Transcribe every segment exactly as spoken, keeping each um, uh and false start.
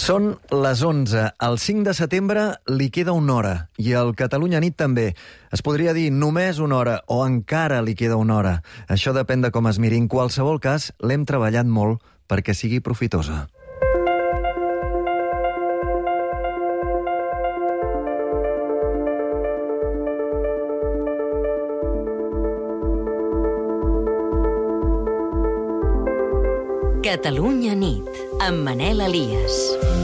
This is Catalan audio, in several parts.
Són les onze. Al cinc de setembre li queda una hora i al Catalunya Nit també. Es podria dir només una hora o encara li queda una hora. Això depèn de com es miri. En qualsevol cas, l'hem treballat molt perquè sigui profitosa. Catalunya Nit, amb Manel Elias.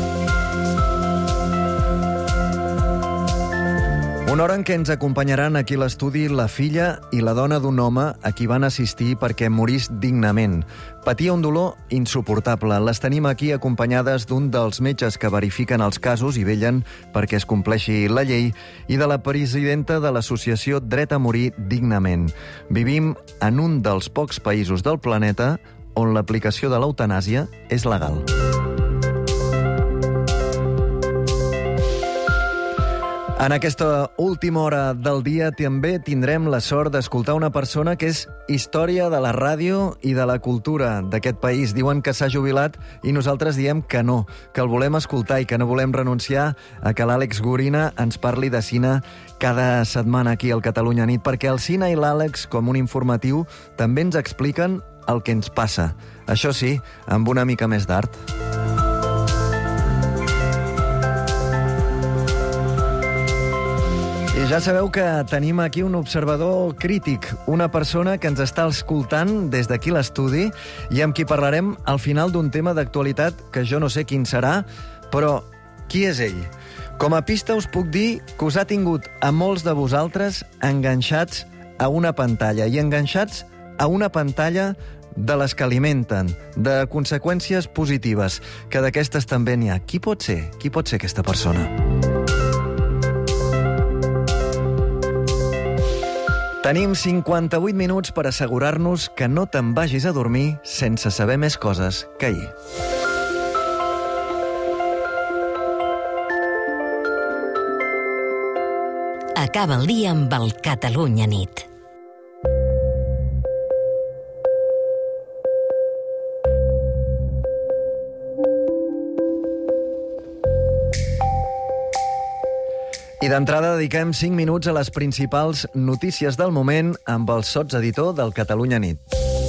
Una hora en què ens acompanyaran aquí a l'estudi la filla i la dona d'un home a qui van assistir perquè morís dignament. Patia un dolor insuportable. Les tenim aquí acompanyades d'un dels metges que verifiquen els casos i vellen perquè es compleixi la llei i de la presidenta de l'associació Dret a Morir Dignament. Vivim en un dels pocs països del planeta on l'aplicació de l'eutanàsia és legal. En aquesta última hora del dia també tindrem la sort d'escoltar una persona que és història de la ràdio i de la cultura d'aquest país. Diuen que s'ha jubilat i nosaltres diem que no, que el volem escoltar i que no volem renunciar a que l'Àlex Gorina ens parli de cine cada setmana aquí al Catalunya Nit, perquè el Cine i l'Àlex, com un informatiu, també ens expliquen el que ens passa. Això sí, amb una mica més d'art. I ja sabeu que tenim aquí un observador crític, una persona que ens està escoltant des d'aquí l'estudi i amb qui parlarem al final d'un tema d'actualitat que jo no sé quin serà, però qui és ell? Com a pista us puc dir que us ha tingut a molts de vosaltres enganxats a una pantalla i enganxats a una pantalla de les que alimenten, de conseqüències positives, que d'aquestes també n'hi ha. Qui pot ser? Qui pot ser aquesta persona? Tenim cinquanta-vuit minuts per assegurar-nos que no te'n vagis a dormir sense saber més coses que ahir. Acaba el dia amb el Catalunya Nit. I d'entrada dediquem cinc minuts a les principals notícies del moment amb el sotseditor del Catalunya Nit.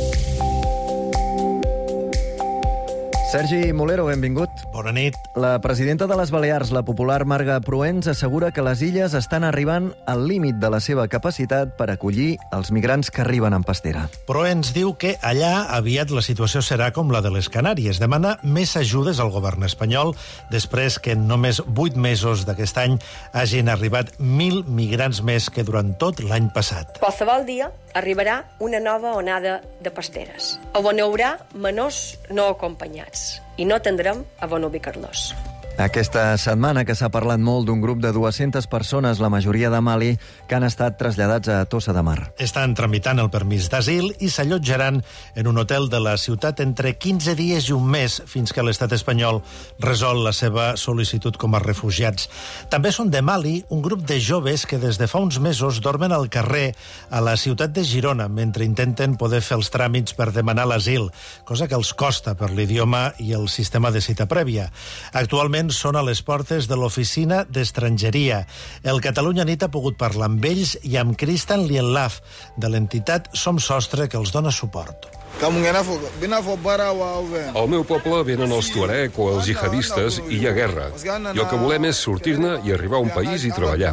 Sergi Molero, benvingut. Bona nit. La presidenta de les Balears, la popular Marga Proens, assegura que les illes estan arribant al límit de la seva capacitat per acollir els migrants que arriben en pastera. Proens diu que allà aviat la situació serà com la de les Canàries. Demana més ajudes al govern espanyol després que en només vuit mesos d'aquest any hagin arribat mil migrants més que durant tot l'any passat. Qualsevol dia arribarà una nova onada de pasteres, on hi haurà menors no acompanyats i no tindrem a on ubicar-los. Aquesta setmana que s'ha parlat molt d'un grup de dues-centes persones, la majoria de Mali, que han estat traslladats a Tossa de Mar. Estan tramitant el permís d'asil i s'allotjaran en un hotel de la ciutat entre quinze dies i un mes fins que l'estat espanyol resol la seva sol·licitud com a refugiats. També són de Mali un grup de joves que des de fa uns mesos dormen al carrer a la ciutat de Girona mentre intenten poder fer els tràmits per demanar l'asil, cosa que els costa per l'idioma i el sistema de cita prèvia. Actualment són a les portes de l'oficina d'estrangeria. El Catalunya Nit ha pogut parlar amb ells i amb Cristian Lienlaf, de l'entitat Som Sostre, que els dona suport. Al meu poble venen els tuareg o els jihadistes i hi ha guerra. I el que volem és sortir-ne i arribar a un país i treballar.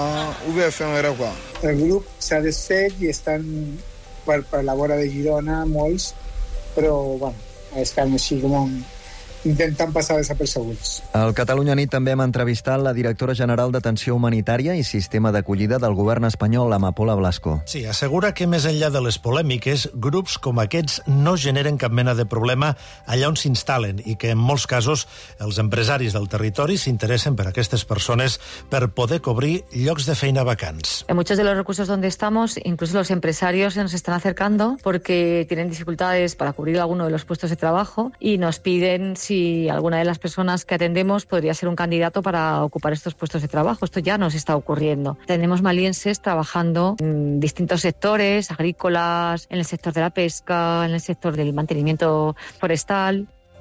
El grup s'ha desfet i estan per, per la vora de Girona molts, però bueno, estan així com un... intentant passar desapercebuts. Al Catalunya Nit també hem entrevistat la directora general d'Atenció Humanitària i Sistema d'Acollida del govern espanyol, Amapola Blasco. Sí, assegura que més enllà de les polèmiques, grups com aquests no generen cap mena de problema allà on s'instal·len i que en molts casos els empresaris del territori s'interessen per aquestes persones per poder cobrir llocs de feina vacants. En muchos de los recursos donde estamos, incluso los empresarios se nos están acercando porque tienen dificultades para cubrir alguno de los puestos de trabajo y nos piden si si alguna de las personas que atendemos podría ser un candidato para ocupar estos puestos de trabajo. Esto ya nos está ocurriendo. Tenemos malienses trabajando en distintos sectores, agrícolas, en el sector de la pesca, en el sector del mantenimiento forestal.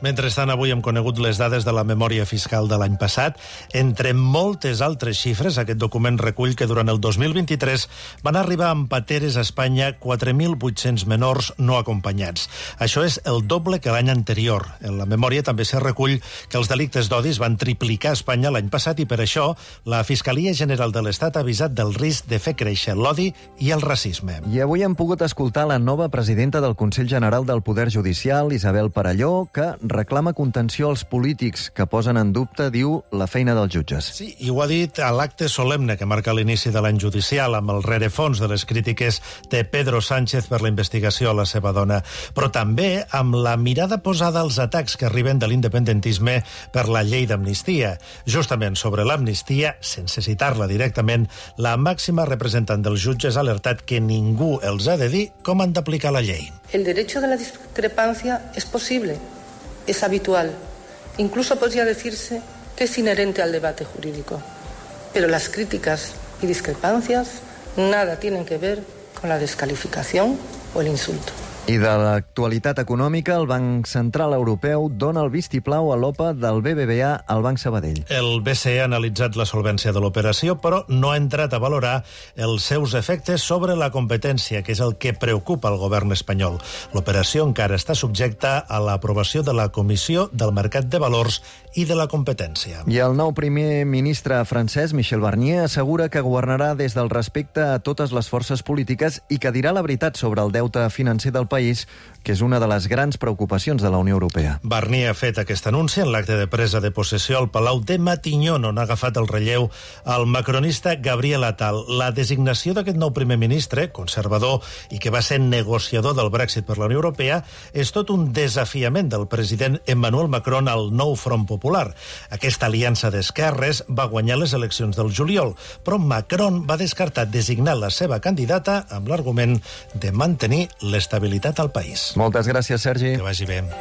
Mentrestant, avui hem conegut les dades de la memòria fiscal de l'any passat. Entre moltes altres xifres, aquest document recull que durant el dos mil vint-i-tres van arribar amb pateres a Espanya quatre mil vuit-cents menors no acompanyats. Això és el doble que l'any anterior. En la memòria també se recull que els delictes d'odi es van triplicar a Espanya l'any passat i per això la Fiscalia General de l'Estat ha avisat del risc de fer créixer l'odi i el racisme. I avui hem pogut escoltar la nova presidenta del Consell General del Poder Judicial, Isabel Parelló, que reclama contenció als polítics que posen en dubte, diu, la feina dels jutges. Sí, i ho ha dit a l'acte solemne que marca l'inici de l'any judicial amb el rerefons de les crítiques de Pedro Sánchez per la investigació a la seva dona, però també amb la mirada posada als atacs que arriben de l'independentisme per la llei d'amnistia. Justament sobre l'amnistia, sense citar-la directament, la màxima representant dels jutges ha alertat que ningú els ha de dir com han d'aplicar la llei. El derecho de la discrepancia es posible, es habitual. Incluso podría decirse que es inherente al debate jurídico. Pero las críticas y discrepancias nada tienen que ver con la descalificación o el insulto. I de l'actualitat econòmica, el Banc Central Europeu dona el vistiplau a l'O P A del B B V A al Banc Sabadell. El B C E ha analitzat la solvència de l'operació, però no ha entrat a valorar els seus efectes sobre la competència, que és el que preocupa el govern espanyol. L'operació encara està subjecta a l'aprovació de la Comissió del Mercat de Valors i de la Competència. I el nou primer ministre francès, Michel Barnier, assegura que governarà des del respecte a totes les forces polítiques i que dirà la veritat sobre el deute financer del país, que és una de les grans preocupacions de la Unió Europea. Barnier ha fet aquest anunci en l'acte de presa de possessió al Palau de Matignon, on ha agafat el relleu el macronista Gabriel Attal. La designació d'aquest nou primer ministre, conservador i que va ser negociador del Brexit per la Unió Europea, és tot un desafiament del president Emmanuel Macron al nou Front Popular. Aquesta aliança d'esquerres va guanyar les eleccions del juliol, però Macron va descartar designar la seva candidata amb l'argument de mantenir l'estabilitat al país. Moltes gràcies, Sergi. Que vagi bé.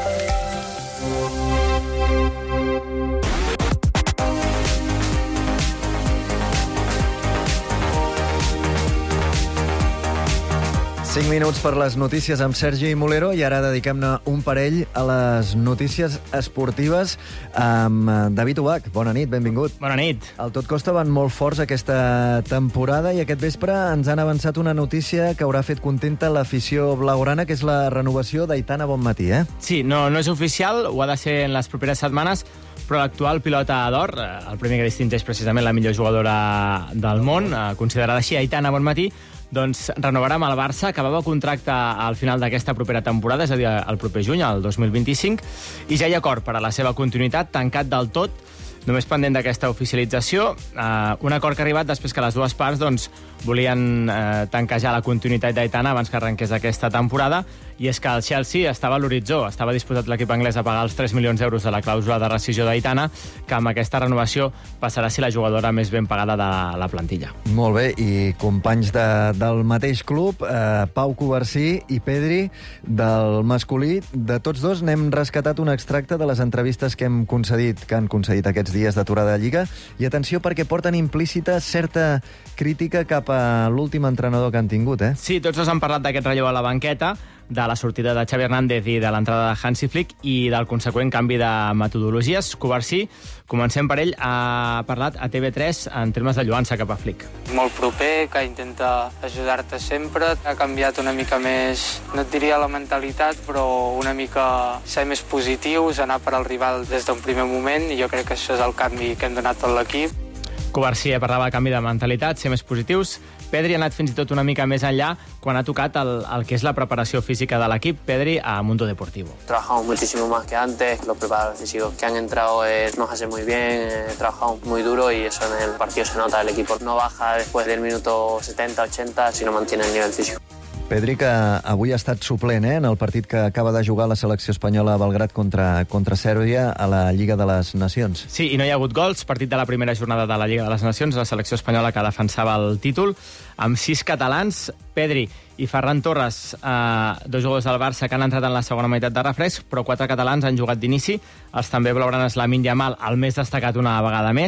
Cinc minuts per les notícies amb Sergi Molero i ara dediquem-ne un parell a les notícies esportives amb David Ubach. Bona nit, benvingut. Bona nit. El Tot Costa van molt forts aquesta temporada i aquest vespre ens han avançat una notícia que haurà fet contenta l'afició blaugrana, que és la renovació d'Aitana Bonmatí, eh? Sí, no, no és oficial, ho ha de ser en les properes setmanes, però l'actual pilota d'or, el primer que distingeix precisament la millor jugadora del món, considerada així, Aitana Bonmatí, doncs renovarà amb el Barça, acabava contracte al final d'aquesta propera temporada, és a dir, el proper juny, el dos mil vint-i-cinc, i ja hi ha acord per a la seva continuïtat, tancat del tot, només pendent d'aquesta oficialització, eh, un acord que ha arribat després que les dues parts doncs, volien eh, tancar ja la continuïtat d'Aitana abans que arrenqués aquesta temporada, i és que el Chelsea estava a l'horitzó, estava disposat l'equip anglès a pagar els tres milions d'euros de la clàusula de rescissió d'Aitana, que amb aquesta renovació passarà a ser la jugadora més ben pagada de la, la plantilla. Molt bé, i companys de, del mateix club, eh, Pau Covarsí i Pedri, del masculí, de tots dos n'hem rescatat un extracte de les entrevistes que hem concedit, que han concedit aquests dies d'aturada de Lliga, i atenció perquè porten implícita certa crítica cap a l'últim entrenador que han tingut, eh? Sí, tots dos han parlat d'aquest relleu a la banqueta, de la sortida de Xavi Hernández i de l'entrada de Hansi Flick i del conseqüent canvi de metodologies. Covarsí, comencem per ell, ha parlat a T V tres en termes de lluança cap a Flick. Molt proper, que intenta ajudar-te sempre. Ha canviat una mica més, no et diria la mentalitat, però una mica ser més positius, anar per al rival des d'un primer moment, i jo crec que això és el canvi que hem donat tot l'equip. Covarsí parlava de canvi de mentalitat, ser més positius. Pedri ha anat fins i tot una mica més enllà quan ha tocat el, el que és la preparació física de l'equip. Pedri a Mundo Deportivo. Trabajamos muchísimo más que antes, los preparadores físicos que han entrado eh, nos hacen muy bien, eh, trabajamos muy duro y eso en el partido se nota. El equipo no baja después del minuto setenta ochenta, sino mantiene el nivel físico. Pedri, que avui ha estat suplent eh, en el partit que acaba de jugar la selecció espanyola a Belgrat contra, contra Sèrbia a la Lliga de les Nacions. Sí, i no hi ha hagut gols. Partit de la primera jornada de la Lliga de les Nacions, la selecció espanyola que defensava el títol, amb sis catalans, Pedri i Ferran Torres, eh, dos jugadors del Barça que han entrat en la segona meitat de refresc, però quatre catalans han jugat d'inici, els també blaugranes Lamine Yamal, el més destacat una vegada més,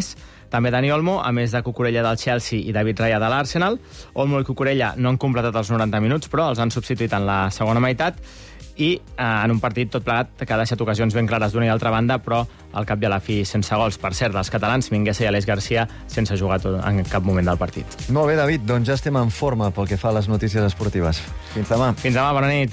també Dani Olmo, a més de Cucurella del Chelsea i David Raya de l'Arsenal. Olmo i Cucurella no han completat els noranta minuts, però els han substituït en la segona meitat, i eh, en un partit tot plegat que ha deixat ocasions ben clares d'una i altra banda, però al cap i a la fi sense gols. Per cert, dels catalans, Mingueza i Aleix Garcia sense jugar en cap moment del partit. Molt bé, David, doncs ja estem en forma pel que fa a les notícies esportives. Fins demà. Fins demà, bona nit.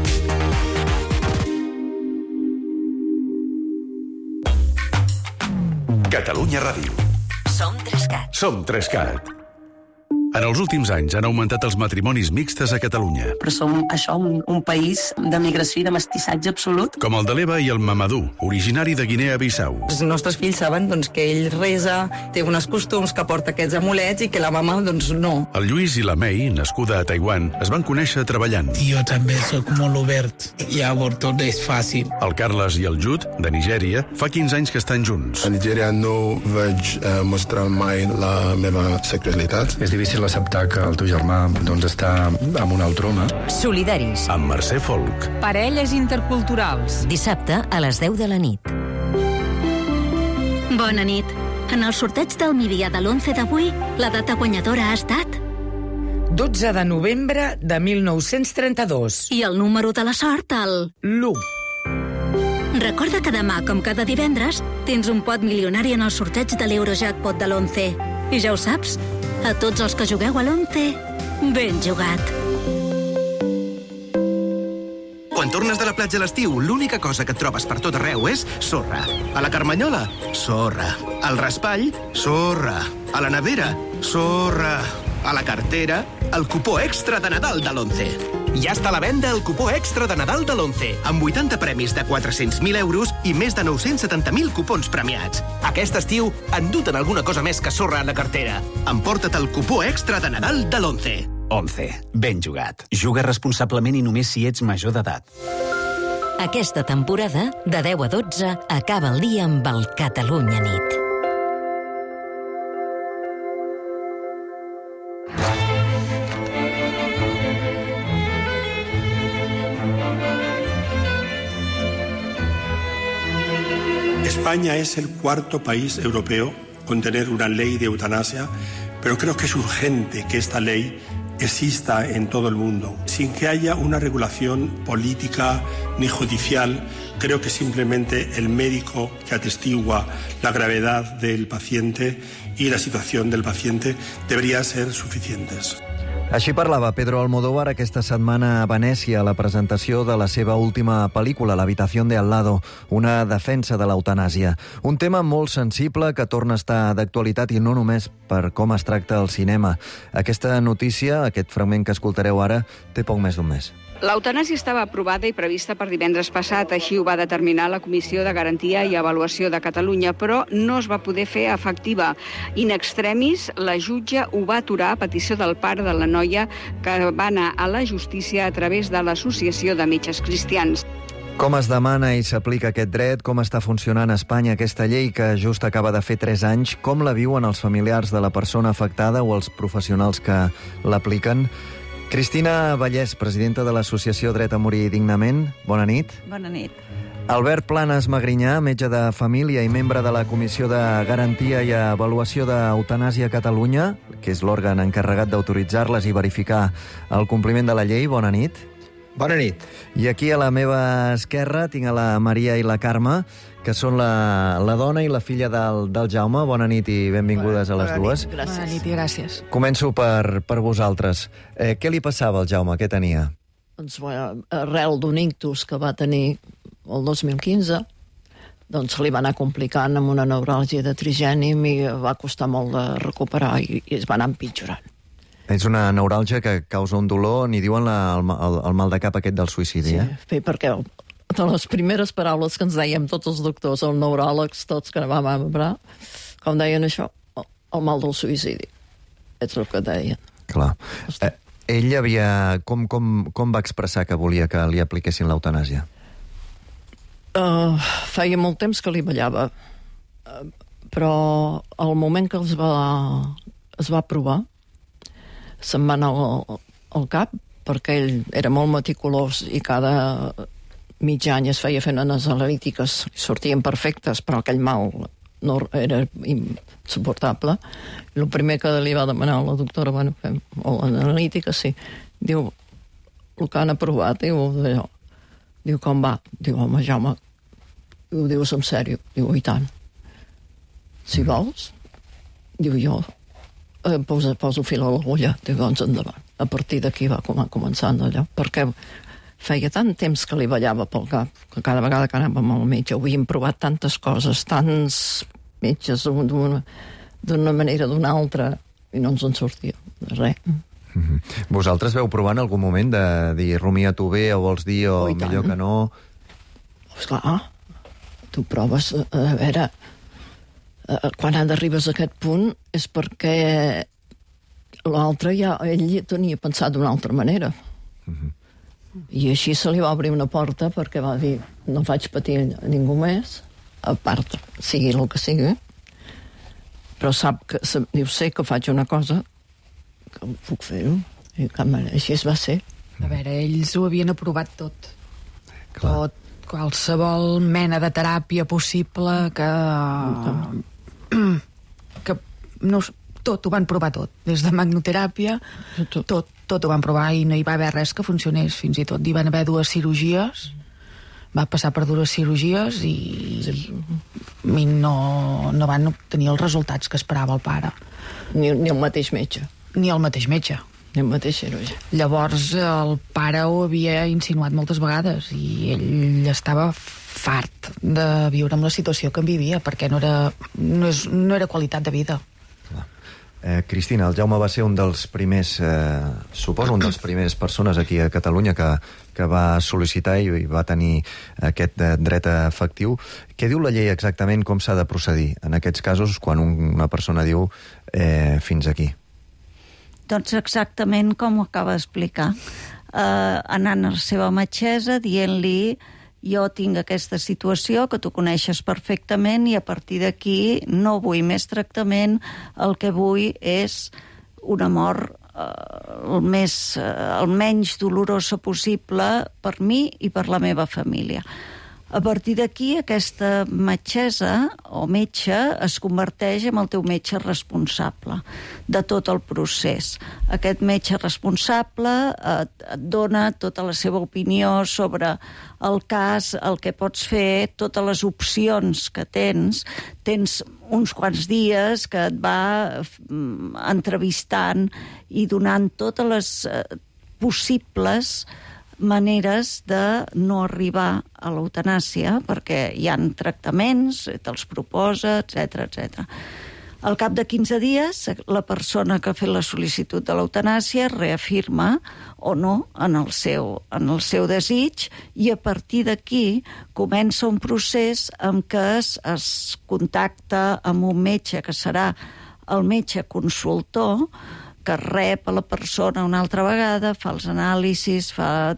Catalunya Ràdio. Som Trescat. Som Trescat. En els últims anys han augmentat els matrimonis mixtes a Catalunya. Però som, això, un, un país de migració i de mestissatge absolut. Com el de l'Eva i el Mamadou, originari de Guinea-Bissau. Els nostres fills saben doncs, que ell resa, té uns costums, que porta aquests amulets i que la mama doncs, no. El Lluís i la Mei, nascuda a Taiwan, es van conèixer treballant. Jo també soc molt obert. Llavors tot és fàcil. El Carles i el Jud, de Nigèria, fa quinze anys que estan junts. A Nigèria no vaig eh, mostrar mai la meva sexualitat. És difícil acceptar que el teu germà doncs, està amb un altre home. Solidaris. Amb Mercè Folk. Parelles interculturals. Dissabte a les deu de la nit. Bona nit. En el sorteig del Miria de l'onze d'avui, la data guanyadora ha estat... dotze de novembre de mil nou-cents trenta-dos. I el número de la sort, el... l'u. Recorda que demà, com cada divendres, tens un pot milionari en el sorteig de l'Eurojackpot de l'onze. I ja ho saps, a tots els que jugueu a l'onze, ben jugat. Quan tornes de la platja a l'estiu, l'única cosa que et trobes per tot arreu és sorra. A la Carmanyola, sorra. Al raspall, sorra. A la nevera, sorra. A la cartera, el cupó extra de Nadal de l'onze. Ja està a la venda el cupó extra de Nadal de l'onze, amb vuitanta premis de quatre-cents mil euros i més de nou-cents setanta mil cupons premiats. Aquest estiu, enduta'n alguna cosa més que sorra a la cartera. Emporta't el cupó extra de Nadal de l'onze. onze. Ben jugat. Juga responsablement i només si ets major d'edat. Aquesta temporada, de deu a dotze, acaba el dia amb el Catalunya Nit. España es el cuarto país europeo con tener una ley de eutanasia, pero creo que es urgente que esta ley exista en todo el mundo. Sin que haya una regulación política ni judicial, creo que simplemente el médico que atestigua la gravedad del paciente y la situación del paciente debería ser suficientes. Així parlava Pedro Almodóvar aquesta setmana a Venècia a la presentació de la seva última pel·lícula, L'habitación de al lado, una defensa de l'eutanàsia. Un tema molt sensible que torna a estar d'actualitat i no només per com es tracta el cinema. Aquesta notícia, aquest fragment que escoltareu ara, té poc més d'un mes. L'eutanàsia estava aprovada i prevista per divendres passat, així ho va determinar la Comissió de Garantia i Avaluació de Catalunya, però no es va poder fer efectiva. In extremis, la jutge ho va aturar a petició del pare de la noia, que va anar a la justícia a través de l'Associació de Metges Cristians. Com es demana i s'aplica aquest dret? Com està funcionant a Espanya aquesta llei que just acaba de fer tres anys? Com la viuen els familiars de la persona afectada o els professionals que l'apliquen? Cristina Vallès, presidenta de l'Associació Dret a Morir Dignament. Bona nit. Bona nit. Albert Planas Magrinyà, metge de família i membre de la Comissió de Garantia i Avaluació d'Eutanàsia a Catalunya, que és l'òrgan encarregat d'autoritzar-les i verificar el compliment de la llei. Bona nit. Bona nit. I aquí a la meva esquerra tinc a la Maria i la Carme, que són la, la dona i la filla del, del Jaume. Bona nit i benvingudes a les dues. Gràcies. Bona nit i gràcies. Començo per, per vosaltres. Eh, què li passava al Jaume? Què tenia? Doncs, bueno, arrel d'un ictus que va tenir el dos mil quinze, doncs se li va anar complicant amb una neuràlgia de trigènim i va costar molt de recuperar i, i es va anar empitjorant. És una neuràlgia que causa un dolor, n'hi diuen la, el, el, el mal de cap aquest del suïcidi, sí, eh? Sí, perquè de les primeres paraules que ens dèiem tots els doctors, els neuròlegs, tots que vam obrar, com deien això, el, el mal del suïcidi. És el que deien. Clar. Eh, ell havia... Com, com, com va expressar que volia que li apliquessin l'eutanàsia? Uh, feia molt temps que li ballava, uh, però al moment que es va, es va provar, se'm va anar al, al cap, perquè ell era molt meticulós i cada mig any es feia fent unes analítiques, sortien perfectes, però aquell mal no, era insuportable. El primer que li va demanar a la doctora, bueno, fem l'analítica, sí, diu, el que han aprovat, diu, d'allò. Diu, com va? Diu, home, Jaume, ho dius en sèrio? Diu, i tant. Si vols, diu, jo eh, poso, poso fil a l'agulla, diu, doncs endavant. A partir d'aquí va començar allò, perquè feia tant temps que li ballava pel cap, que cada vegada que anàvem al metge ho havíem provat tantes coses, tants metges d'una manera o d'una altra, i no ens en sortia res. Mm-hmm. Vosaltres veu provar en algun moment de dir rumia tu bé o vols dir o oh, millor que no? Esclar, tu proves, a veure, quan arribes a aquest punt és perquè l'altre ja, ell tenia pensat d'una altra manera. Mm-hmm. I així se li va obrir una porta perquè va dir, no faig patir a ningú més, a part, sigui el que sigui, però sap que, diu, sé que faig una cosa que puc fer-ho, i així es va ser. A veure, ells ho havien aprovat tot. Clar. Tot, qualsevol mena de teràpia possible que... que no... Tot, ho van provar tot. Des de magnoteràpia, tot, tot, tot ho van provar i no hi va haver res que funcionés. Fins i tot hi van haver dues cirurgies, va passar per dues cirurgies i, i no, no van obtenir els resultats que esperava el pare. Ni, ni el mateix metge. Ni el mateix metge. Ni el mateix cirurgià. Llavors el pare ho havia insinuat moltes vegades i ell estava fart de viure amb la situació que en vivia, perquè no era, no és, no era qualitat de vida. Eh, Cristina, el Jaume va ser un dels primers, eh, suposo, un dels primers persones aquí a Catalunya que, que va sol·licitar i, i va tenir aquest dret efectiu. Què diu la llei exactament, com s'ha de procedir en aquests casos quan un, una persona diu eh, fins aquí? Doncs exactament com ho acaba d'explicar. Eh, anant a la seva metgessa, dient-li jo tinc aquesta situació que tu coneixes perfectament i a partir d'aquí no vull més tractament, el que vull és una mort eh, el, més, eh, el menys dolorosa possible per mi i per la meva família. A partir d'aquí, aquesta metgessa o metge es converteix en el teu metge responsable de tot el procés. Aquest metge responsable et, et dona tota la seva opinió sobre el cas, el que pots fer, totes les opcions que tens. Tens uns quants dies que et va entrevistant i donant totes les eh, possibles maneres de no arribar a l'eutanàsia, perquè hi ha tractaments, te'ls proposa, etcètera, etcètera. Al cap de quinze dies, la persona que ha fet la sol·licitud de l'eutanàsia reafirma o no en el seu, en el seu desig i a partir d'aquí comença un procés en què es, es contacta amb un metge que serà el metge consultor, que rep a la persona una altra vegada, fa els anàlisis, fa,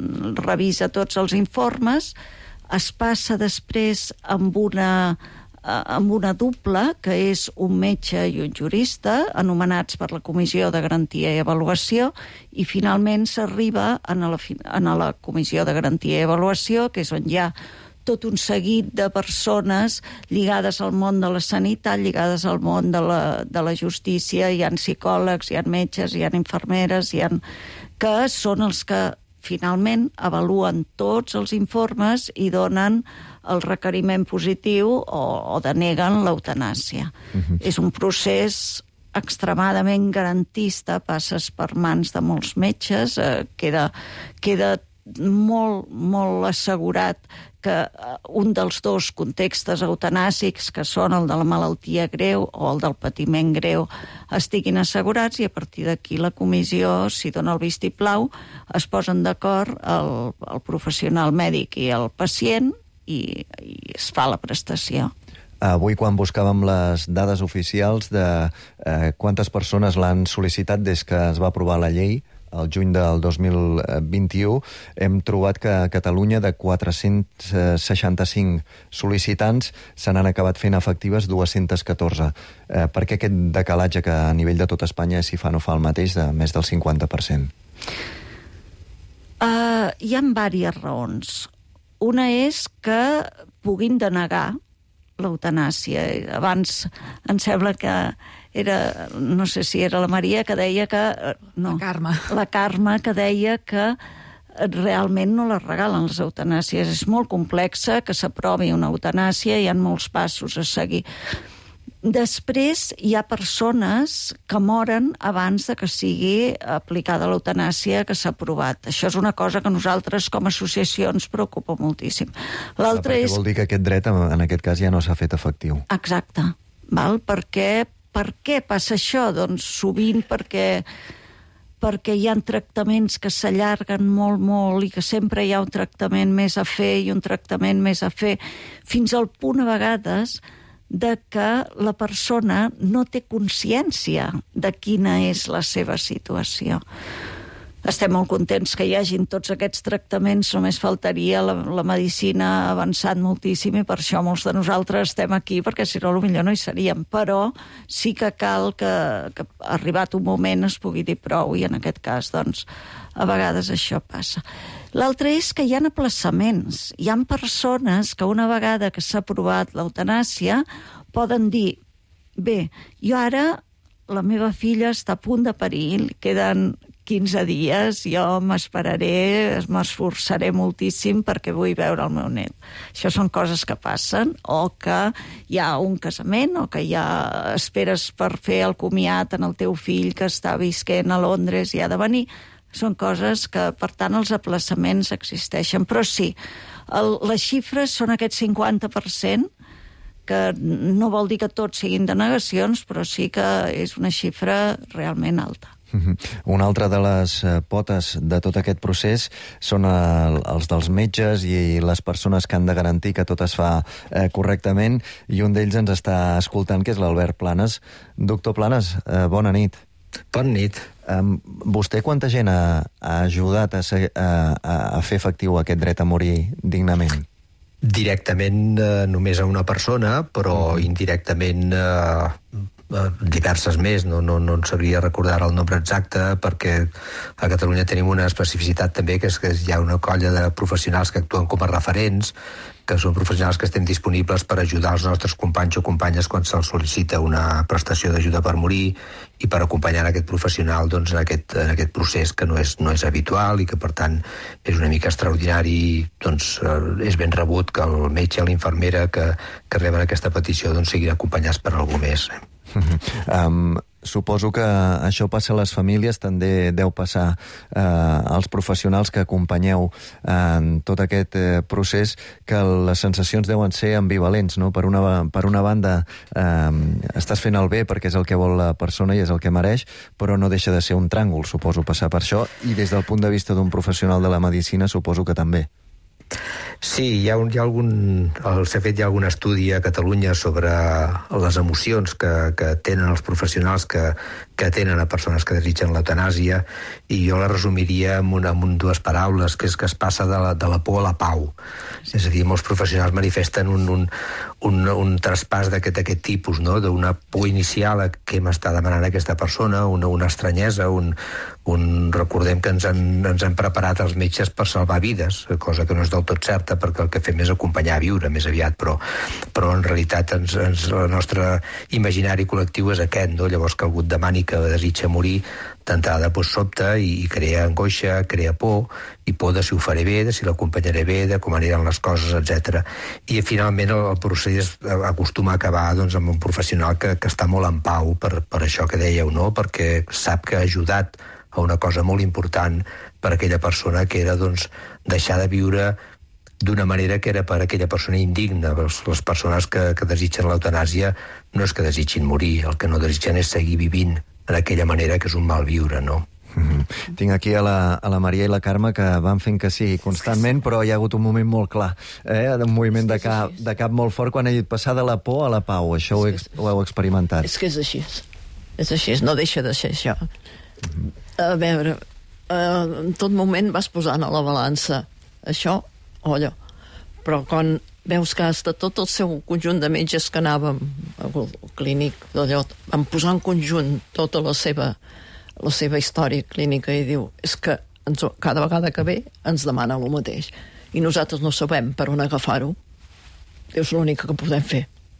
revisa tots els informes, es passa després amb una, amb una dupla, que és un metge i un jurista, anomenats per la Comissió de Garantia i Avaluació, i finalment s'arriba a la, a la Comissió de Garantia i Avaluació, que és on hi ha tot un seguit de persones lligades al món de la sanitat, lligades al món de la, de la justícia, hi ha psicòlegs, hi ha metges, hi ha infermeres, hi ha... que són els que finalment avaluen tots els informes i donen el requeriment positiu o, o deneguen l'eutanàsia. Uh-huh. És un procés extremadament garantista, passes per mans de molts metges, eh, queda, queda molt, molt assegurat que un dels dos contextes eutanàsics, que són el de la malaltia greu o el del patiment greu, estiguin assegurats i a partir d'aquí la comissió, si dona el vistiplau, es posen d'acord el, el professional mèdic i el pacient i, i es fa la prestació. Avui, quan buscàvem les dades oficials de eh, quantes persones l'han sol·licitat des que es va aprovar la llei, el juny del dos mil vint-i-u, hem trobat que a Catalunya de quatre-cents seixanta-cinc sol·licitants se n'han acabat fent efectives dues-centes catorze. Eh, per què aquest decalatge que a nivell de tot Espanya, si fa no fa el mateix, de més del cinquanta per cent? Uh, hi ha diverses raons. Una és que puguin denegar l'eutanàsia. Abans em sembla que era, no sé si era la Maria que deia que... No, la Carme. La Carme que deia que realment no les regalen les eutanàsies. És molt complexa que s'aprovi una eutanàsia, hi ha molts passos a seguir. Després hi ha persones que moren abans de que sigui aplicada l'eutanàsia que s'ha aprovat. Això és una cosa que a nosaltres com a associació ens preocupa moltíssim. L'altre és... és... Vol dir que aquest dret en aquest cas ja no s'ha fet efectiu. Exacte. Val? Per què, per què passa això? Doncs sovint perquè perquè hi ha tractaments que s'allarguen molt, molt i que sempre hi ha un tractament més a fer i un tractament més a fer, fins al punt a vegades de que la persona no té consciència de quina és la seva situació. Estem molt contents que hi hagin tots aquests tractaments, només faltaria, la, la medicina ha avançat moltíssim i per això molts de nosaltres estem aquí, perquè si no potser no hi seríem, però sí que cal que, que arribat un moment es pugui dir prou i en aquest cas, doncs, a vegades això passa. L'altre és que hi ha aplaçaments. Hi ha persones que una vegada que s'ha aprovat l'eutanàsia poden dir, bé, jo ara la meva filla està a punt de parir, li queden quinze dies, jo m'esperaré, m'esforçaré moltíssim perquè vull veure el meu net. Això són coses que passen, o que hi ha un casament, o que hi ha esperes per fer el comiat en el teu fill que està visquent a Londres i ha de venir. Són coses que, per tant, els aplaçaments existeixen. Però sí, el, les xifres són aquest cinquanta per cent, que no vol dir que tots siguin denegacions, però sí que és una xifra realment alta. Una altra de les potes de tot aquest procés són el, els dels metges i les persones que han de garantir que tot es fa eh, correctament, i un d'ells ens està escoltant, que és l'Albert Planes. Doctor Planes, eh, bona nit. Bona nit. Um, vostè quanta gent ha, ha ajudat a, ser, a, a fer efectiu aquest dret a morir dignament? Directament eh, només a una persona, però mm. indirectament eh, diverses més, no, no, no en sabria recordar el nombre exacte, perquè a Catalunya tenim una especificitat també, que és que hi ha una colla de professionals que actuen com a referents, que són professionals que estem disponibles per ajudar els nostres companys o companyes quan se'ls sol·licita una prestació d'ajuda per morir, i per acompanyar aquest professional doncs, en, aquest, en aquest procés que no és, no és habitual i que per tant és una mica extraordinari. Doncs, eh, és ben rebut que el metge o l'infermera que, que reben aquesta petició doncs, siguin acompanyats per algú més. Um, suposo que això passa a les famílies, també deu passar eh, als professionals que acompanyeu en tot aquest eh, procés, que les sensacions deuen ser ambivalents, no? Per una, per una banda eh, estàs fent el bé perquè és el que vol la persona i és el que mereix, però no deixa de ser un tràngol, suposo, passar per això, i des del punt de vista d'un professional de la medicina suposo que també. Sí, hi ha, un, hi ha algun... s'ha fet ja algun estudi a Catalunya sobre les emocions que, que tenen els professionals que, que tenen a persones que desitgen l'eutanàsia, i jo la resumiria amb, una, amb dues paraules, que és que es passa de la, de la por a la pau. Sí. És a dir, molts professionals manifesten un, un, un, un traspàs d'aquest tipus, no? D'una por inicial a què m'està demanant aquesta persona, una, una estranyesa, un, un... recordem que ens han, ens han preparat els metges per salvar vides, cosa que no és del tot certa, perquè el que fem és acompanyar a viure més aviat, però, però en realitat ens, ens, el nostre imaginari col·lectiu és aquest, no? Llavors que algú et demani que desitja morir, d'entrada doncs, sobta i, i crea angoixa, crea por, i por de si ho faré bé, de si l'acompanyaré bé, de com aniran les coses, etcètera. I finalment el, el procés acostuma a acabar doncs, amb un professional que, que està molt en pau per, per això que dèieu, no? Perquè sap que ha ajudat a una cosa molt important per aquella persona, que era doncs, deixar de viure d'una manera que era per aquella persona indigna. Les, les persones que, que desitgen l'eutanàsia no és que desitgin morir, el que no desitgen és seguir vivint en aquella manera que és un mal viure, no? Mm-hmm. Tinc aquí a la, a la Maria i la Carme que van fent que sí constantment, però hi ha hagut un moment molt clar, eh? Un moviment de cap, de cap molt fort quan he dit passar de la por a la pau. Això ho, he, ho heu experimentat. És que és així, és així, no deixa de ser això. Mm-hmm. A veure, eh, en tot moment vas posant a la balança això o allò, però quan veus que hasta tot el seu conjunt de metges que anàvem al clínic d'allò, van posar en conjunt tota la seva, la seva història clínica, i diu, és que ens, cada vegada que ve ens demana el mateix i nosaltres no sabem per on agafar-ho. És l'única que podem fer.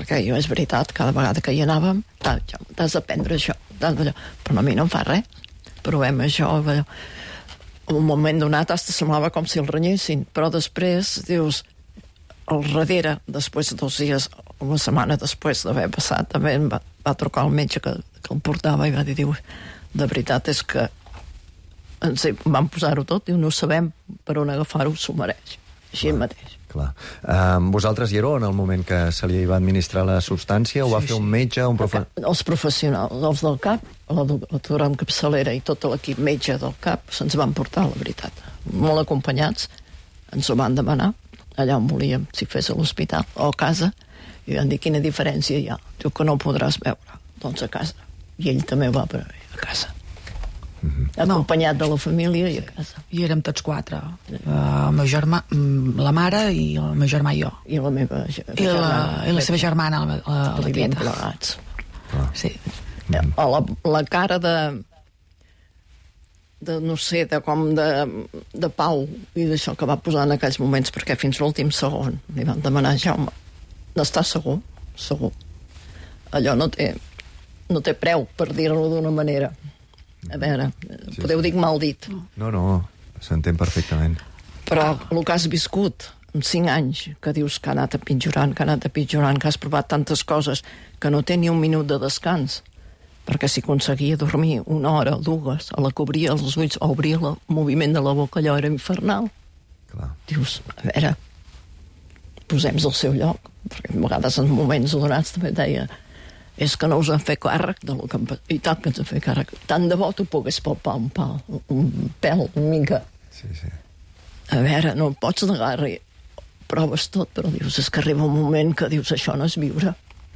perquè jo, és veritat, cada vegada que hi anàvem, t'has d'aprendre això, però a mi no em fa res, provem això, allò. En un moment donat hasta semblava com si el renyessin, però després dius, al darrere, després de dos dies, una setmana després d'haver passat, també em va, va trucar el metge que, que el portava i va dir, diu, de veritat és que ens hi vam posar-ho tot, diu, no sabem per on agafar-ho, s'ho mereix, així Clar. mateix. Clar. Um, vosaltres hi éreu en el moment que se li va administrar la substància? Ho va Sí, fer un sí. metge? Un profe... Els professionals, els del CAP, la doctora amb capçalera i tot l'equip metge del CAP se'ns van portar, la veritat. Molt acompanyats, ens ho van demanar, allà on volíem, si fes a l'hospital o a casa, i van dir quina diferència hi ha. Diu que no ho podràs veure, doncs a casa. I ell també va per a casa. Mm-hmm. Acompanyat no. de la família i a casa. I érem tots quatre. Uh, el meu germà, la mare i el meu germà i jo. I la meva I la, i la seva germana, la, la, la tieta. Plegats. Ah. Sí. Mm-hmm. La, la cara de de, no sé, de com de, de pau i d'això que va posar en aquells moments, perquè fins l'últim segon li van demanar, Jaume, n'està segur? Segur. Allò no té, no té preu, per dir-ho d'una manera. A veure, sí, podeu dir mal dit. No, no, s'entén perfectament. Però el que has viscut en cinc anys, que dius que ha anat empitjorant, que ha anat empitjorant, que has provat tantes coses, que no té ni un minut de descans, perquè si aconseguia dormir una hora o dues, a la que obria els ulls o obria el moviment de la boca, allò era infernal. Clar. Dius, a veure, posem-nos al seu lloc, perquè a vegades en moments donats també deia, és que no us han fet càrrec de lo que... I tant que ens han fet càrrec. Tant de bo tu pogués palpar un pal, un pèl, una mica. Sí, sí. A veure, no pots negar-hi. Proves tot, però dius, és que arriba un moment que dius, això no és viure.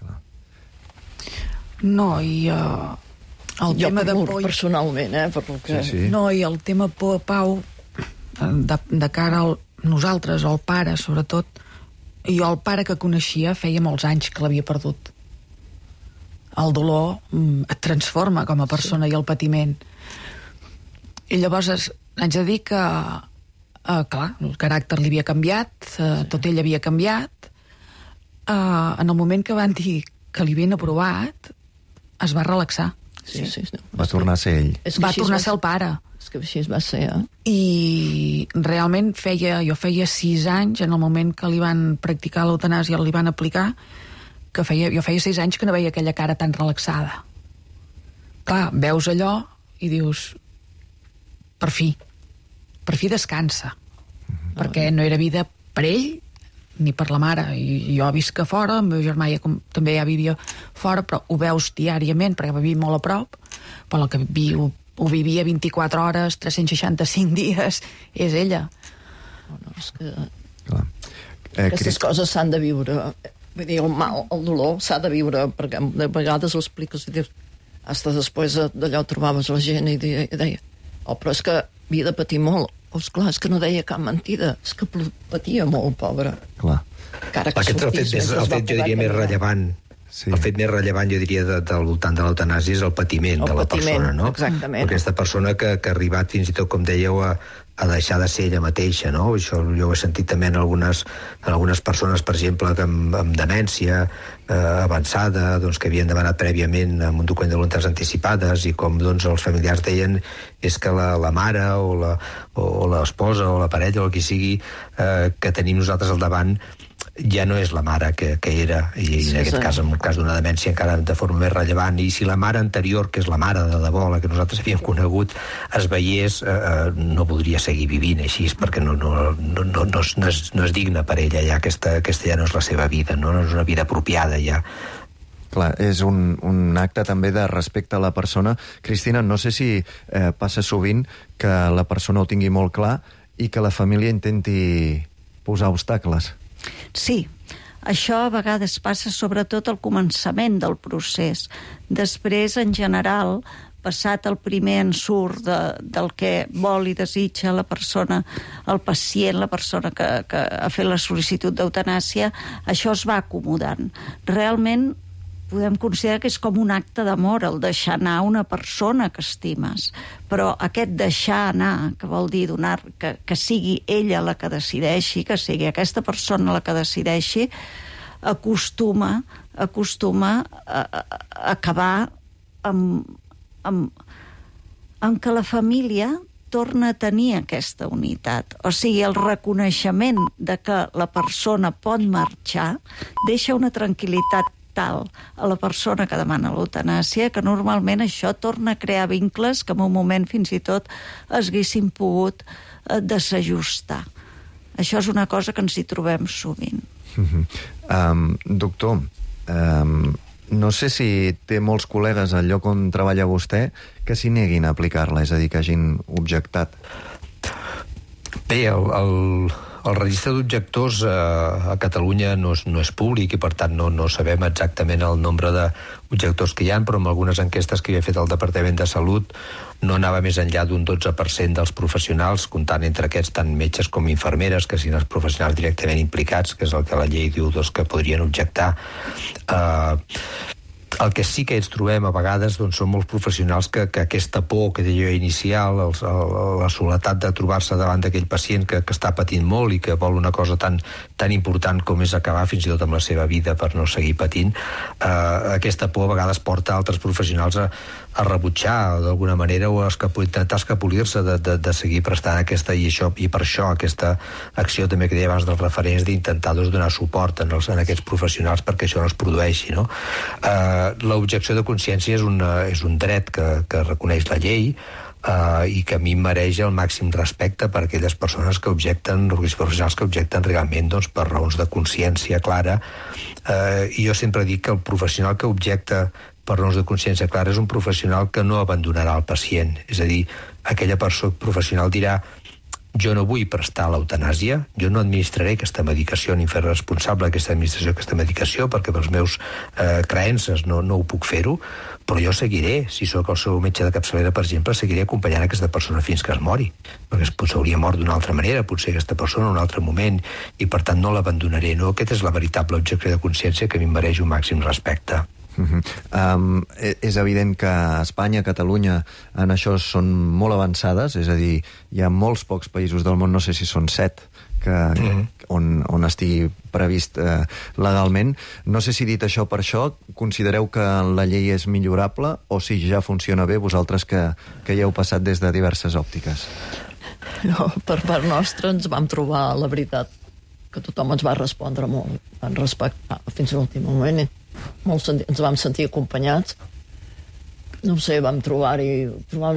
No, i uh, el jo tema de por... personalment, eh? Per que... Sí, sí. No, i el tema por, Pau, de, de cara al nosaltres, al pare, sobretot, i jo el pare que coneixia feia molts anys que l'havia perdut. El dolor mm, et transforma com a persona, sí. I el patiment. I llavors es, haig de dir que uh, clar, el caràcter li havia canviat, uh, sí. Tot ell havia canviat. Uh, en el moment que van dir que li havien aprovat, es va relaxar. Sí, sí, sí. Va tornar a ser ell. Va tornar a ser el pare. És que així va ser, eh? I realment feia, jo feia sis anys, en el moment que li van practicar l'eutanàsia, li van aplicar, que feia, jo feia sis anys que no veia aquella cara tan relaxada. Clar, veus allò i dius, per fi, per fi descansa, mm-hmm. perquè no era vida per ell ni per la mare, i jo visc a fora, el meu germà ja, com, també ja vivia fora, però ho veus diàriament, perquè va vivir molt a prop, però el que viu, ho vivia vint-i-quatre hores, tres-cents seixanta-cinc dies, és ella. No, no, és que... Clar. Eh, Aquestes Cris... coses s'han de viure. Vull dir, el mal, el dolor s'ha de viure, perquè de vegades ho expliques i dius, hasta després d'allò trobaves la gent i deia, i deia oh, però és que havia de patir molt. Oh, esclar, és que no deia cap mentida, és que patia molt, pobre. Clar. Encara que Aquest és el fet, més, el fet jo diria, més rellevant. Sí. El fet més rellevant, jo diria, de, del voltant de l'eutanàsia és el patiment el de la patiment, persona, no? Exactament. Aquesta persona que, que ha arribat fins i tot, com dèieu, a, a deixar de ser ella mateixa, no? Això jo ho he sentit també en algunes, en algunes persones, per exemple, que amb, amb demència eh, avançada, doncs, que havien demanat prèviament amb un document de voluntats anticipades, i com doncs, els familiars deien és que la, la mare o la, o, o l'esposa o la parella o el que sigui eh, que tenim nosaltres al davant ja no és la mare que, que era, i sí, en aquest sí. cas, en el cas d'una demència encara de forma més rellevant, i si la mare anterior, que és la mare de debò, la que nosaltres havíem conegut, es veiés, eh, no podria seguir vivint així, perquè no, no, no, no, no, és, no, és, no és digna per ella, ja aquesta, aquesta ja no és la seva vida, no, no és una vida apropiada ja. Clar, és un, un acte també de respecte a la persona. Cristina, no sé si eh, passa sovint que la persona ho tingui molt clar i que la família intenti posar obstacles. Sí, això a vegades passa sobretot al començament del procés. Després, en general, passat el primer ensurt de, del que vol i desitja la persona, el pacient, la persona que, que ha fet la sol·licitud d'eutanàsia, això es va acomodant. Realment podem considerar que és com un acte d'amor el deixar anar una persona que estimes, però aquest deixar anar, que vol dir donar, que, que sigui ella la que decideixi, que sigui aquesta persona la que decideixi, acostuma, acostuma a, a, a acabar amb, amb, amb que la família torna a tenir aquesta unitat. O sigui, el reconeixement de que la persona pot marxar deixa una tranquil·litat tal a la persona que demana l'eutanàsia que normalment això torna a crear vincles que en un moment fins i tot es haguessin pogut eh, desajustar. Això és una cosa que ens hi trobem sovint. Uh-huh. um, doctor, um, no sé si té molts col·legues al lloc on treballa vostè que s'hi neguin a aplicar-la, és a dir, que hagin objectat. Bé, el, el, el registre d'objectors eh, a Catalunya no és, no és públic i per tant no, no sabem exactament el nombre d'objectors que hi ha, però amb algunes enquestes que havia fet el Departament de Salut no anava més enllà d'un dotze per cent dels professionals, comptant entre aquests tant metges com infermeres, que siguin els professionals directament implicats, que és el que la llei diu doncs, que podrien objectar. Eh, El que sí que ens trobem a vegades doncs, són molts professionals que, que aquesta por que deia jo inicial, els, el, la soledat de trobar-se davant d'aquell pacient que, que està patint molt i que vol una cosa tan, tan important com és acabar fins i tot amb la seva vida per no seguir patint, eh, aquesta por a vegades porta altres professionals a, a rebutjar d'alguna manera o a escapu, intentar escapolir-se de, de, de seguir prestant aquesta i, això, i per això aquesta acció també que deia abans dels referents d'intentar doncs, donar suport en, els, en aquests professionals perquè això no es produeixi, no? Eh, l'objecció de consciència és, una, és un dret que, que reconeix la llei uh, i que a mi mereix el màxim respecte per aquelles persones que objecten, els professionals que objecten realment doncs, per raons de consciència clara. Uh, i jo sempre dic que el professional que objecta per raons de consciència clara és un professional que no abandonarà el pacient. És a dir, aquella persona professional dirà: jo no vull prestar l'eutanàsia, jo no administraré aquesta medicació ni fer responsable aquesta administració aquesta medicació perquè pels meus eh, creences no, no ho puc fer-ho, però jo seguiré, si sóc el seu metge de capçalera, per exemple, seguiré acompanyant aquesta persona fins que es mori, perquè potser hauria mort d'una altra manera, potser aquesta persona en un altre moment, i per tant no l'abandonaré. No? Aquesta és la veritable objecció de consciència que a mi em mereix un màxim respecte. Uh-huh. um, és evident que Espanya, Catalunya en això són molt avançades, és a dir, hi ha molts pocs països del món, no sé si són set que, uh-huh. on, on estigui previst eh, legalment. No sé si dit això per això considereu que la llei és millorable o si ja funciona bé, vosaltres que, que hi heu passat des de diverses òptiques. No, per part nostra ens vam trobar, la veritat, que tothom ens va respondre molt, van respectar fins a l'últim moment. Molt senti, ens vam sentir acompanyats, no sé, vam trobar-hi trobar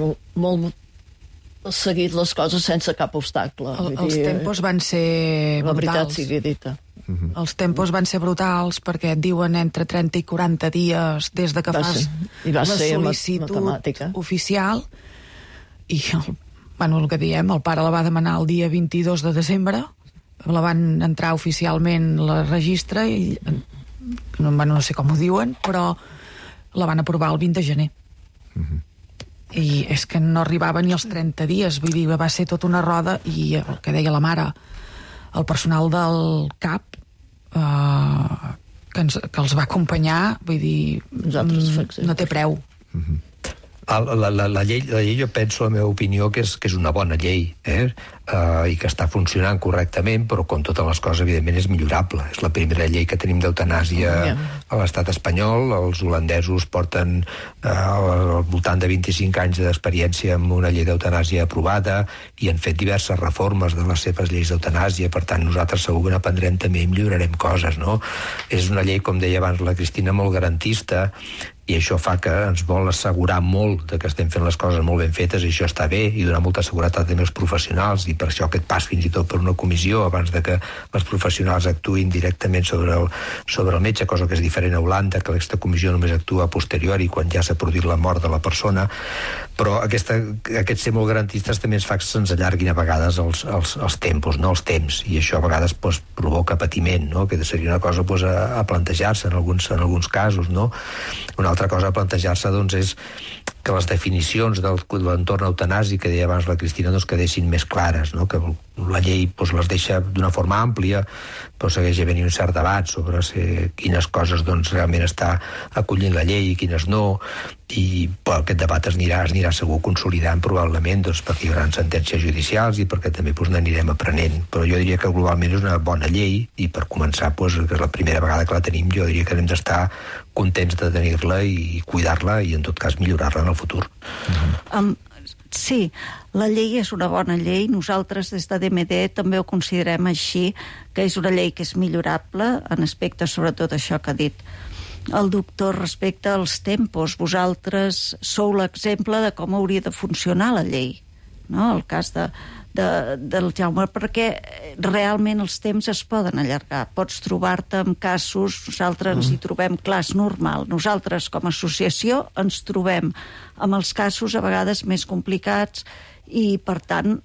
molt seguit les coses sense cap obstacle. El, els tempos van ser la brutals. veritat sigui dita. Uh-huh. Els tempos van ser brutals perquè et diuen entre trenta i quaranta dies des de que va fas I va la ser sol·licitud matemàtica oficial i el, bueno, el que diem, el pare la va demanar el dia vint-i-dos de desembre, la van entrar oficialment la registre i no, no sé com ho diuen, però la van aprovar el vint de gener. Uh-huh. I és que no arribava ni als trenta dies, vull dir, va ser tota una roda i el que deia la mare, el personal del C A P eh, que, ens, que els va acompanyar, vull dir, no té preu. Uh-huh. La, la, la, llei, la llei jo penso, la meva opinió, que és, que és una bona llei, eh? Uh, i que està funcionant correctament, però com totes les coses, evidentment, és millorable. És la primera llei que tenim d'eutanàsia oh, yeah. a l'estat espanyol. Els holandesos porten uh, al voltant de vint-i-cinc anys d'experiència amb una llei d'eutanàsia aprovada i han fet diverses reformes de les seves lleis d'eutanàsia. Per tant, nosaltres segur que n'aprendrem també i millorarem coses, no? És una llei, com deia abans la Cristina, molt garantista, i això fa que ens vol assegurar molt de que estem fent les coses molt ben fetes, i això està bé, i donar molta seguretat també als professionals, i per això aquest pas fins i tot per una comissió abans de que els professionals actuïn directament sobre el, sobre el metge, cosa que és diferent a Holanda, que aquesta comissió només actua a posteriori quan ja s'ha produït la mort de la persona. Però aquesta, aquest ser molt garantistes també ens fa que se'ns allarguin a vegades els, els, els tempos, no? Els temps, i això a vegades pues, provoca patiment, no? Que seria una cosa pues, a, a plantejar-se en alguns, en alguns casos, no? Una altra cosa a plantejar-se doncs, és que les definicions del, de l'entorn eutanàsic que deia abans la Cristina doncs, quedessin més clares, no? Que, la llei doncs, les deixa d'una forma àmplia, però segueix havent un cert debat sobre si, quines coses doncs, realment està acollint la llei i quines no, i però aquest debat es anirà, es anirà segur consolidant probablement doncs, perquè hi haurà sentències judicials i perquè també doncs, n'anirem aprenent. Però jo diria que globalment és una bona llei i per començar, doncs, que és la primera vegada que la tenim, jo diria que hem d'estar contents de tenir-la i cuidar-la i en tot cas millorar-la en el futur. Mm-hmm. Um, sí, la llei és una bona llei. Nosaltres des de D M D també ho considerem així, que és una llei que és millorable en aspectes sobretot això que ha dit el doctor respecte als tempos. Vosaltres sou l'exemple de com hauria de funcionar la llei, no? El cas de, de, del Jaume, perquè realment els temps es poden allargar. Pots trobar-te amb casos, nosaltres ens hi trobem, clar, és normal. Nosaltres com a associació ens trobem amb els casos a vegades més complicats i per tant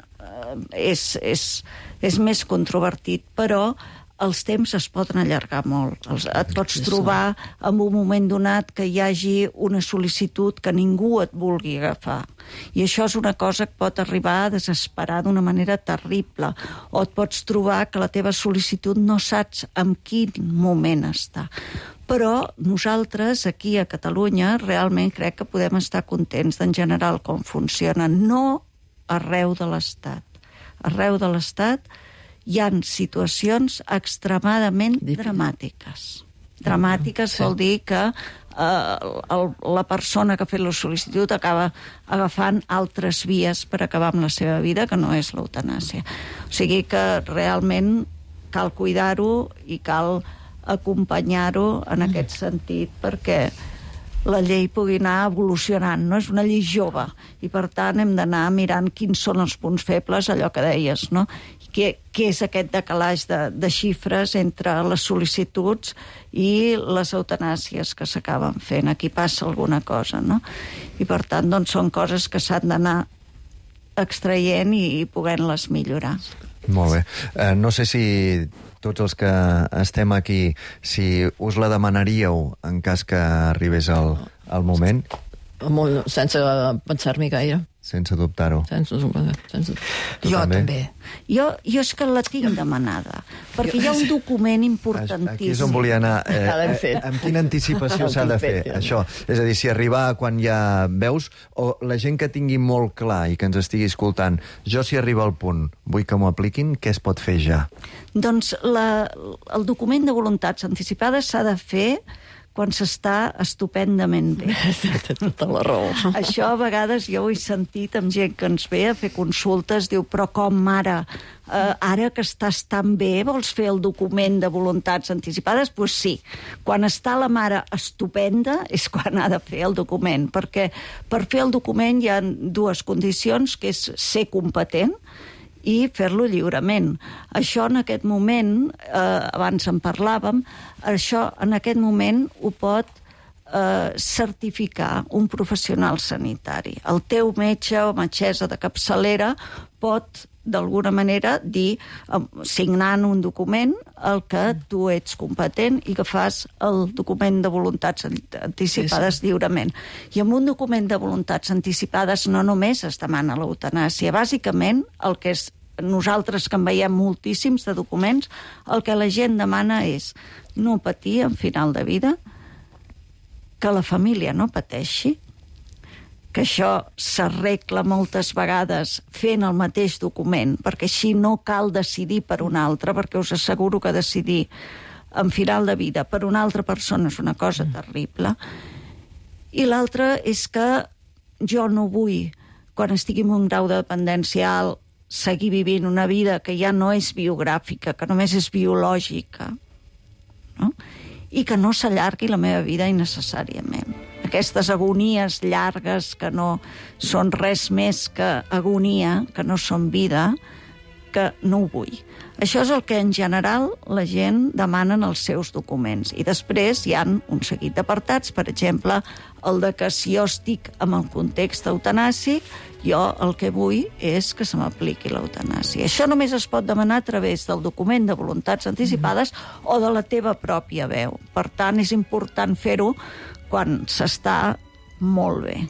és, és, és més controvertit, però els temps es poden allargar molt. Et pots trobar en un moment donat que hi hagi una sol·licitud que ningú et vulgui agafar. I això és una cosa que pot arribar a desesperar d'una manera terrible. O et pots trobar que la teva sol·licitud no saps en quin moment està. Però nosaltres, aquí a Catalunya, realment crec que podem estar contents d'en general com funciona. No arreu de l'Estat. Arreu de l'Estat hi ha situacions extremadament dramàtiques. Dramàtiques vol dir que eh, el, la persona que ha fet la sol·licitud acaba agafant altres vies per acabar amb la seva vida, que no és l'eutanàsia. O sigui que realment cal cuidar-ho i cal acompanyar-ho en aquest sentit perquè la llei pugui anar evolucionant, no? És una llei jove i per tant hem d'anar mirant quins són els punts febles, allò que deies, no? Què, què és aquest decalaix de, de xifres entre les sol·licituds i les eutanàsies que s'acaben fent. Aquí passa alguna cosa, no? I per tant, doncs, són coses que s'han d'anar extraient i, i podent-les millorar. Molt bé. Eh, no sé si tots els que estem aquí, si us la demanaríeu en cas que arribés el, el moment? Molt, sense pensar-m'hi gaire. Sense dubtar-ho. Sense, sense... Jo també. també. Jo, jo és que la tinc demanada, perquè hi ha un document importantíssim. Aquí és on volia anar. Eh, eh, amb quina anticipació s'ha de fer, això? És a dir, si arribar quan ja veus, o la gent que tingui molt clar i que ens estigui escoltant, jo si arriba al punt, vull que m'ho apliquin, què es pot fer ja? Doncs la, el document de voluntats anticipades s'ha de fer quan s'està estupendament bé. Tota la raó. Això a vegades jo ho he sentit amb gent que ens ve a fer consultes, diu, però com, mare, eh, ara que estàs tan bé, vols fer el document de voluntats anticipades? Doncs pues sí, quan està la mare estupenda és quan ha de fer el document, perquè per fer el document hi ha dues condicions, que és ser competent i fer-lo lliurement. Això en aquest moment, eh, abans en parlàvem, això en aquest moment ho pot eh, certificar un professional sanitari. El teu metge o metgessa de capçalera pot d'alguna manera dir, signant un document, el que tu ets competent i que fas el document de voluntats anticipades sí, sí. lliurement. I amb un document de voluntats anticipades no només es demana l'eutanàsia, bàsicament el que és nosaltres que en veiem moltíssims de documents, el que la gent demana és no patir en final de vida, que la família no pateixi, que això s'arregla moltes vegades fent el mateix document, perquè així no cal decidir per un altre, perquè us asseguro que decidir en final de vida per una altra persona és una cosa terrible. I l'altra és que jo no vull, quan estigui en un grau de dependència alt, seguir vivint una vida que ja no és biogràfica, que només és biològica, no? I que no s'allargui la meva vida innecessàriament. Aquestes agonies llargues que no són res més que agonia, que no són vida, que no ho vull. Això és el que en general la gent demana en els seus documents. I després hi ha un seguit d'apartats, per exemple, el de que si jo estic en el context eutanàsic, jo el que vull és que se m'apliqui l'eutanàsia. Això només es pot demanar a través del document de voluntats anticipades mm. o de la teva pròpia veu. Per tant, és important fer-ho quan s'està molt bé.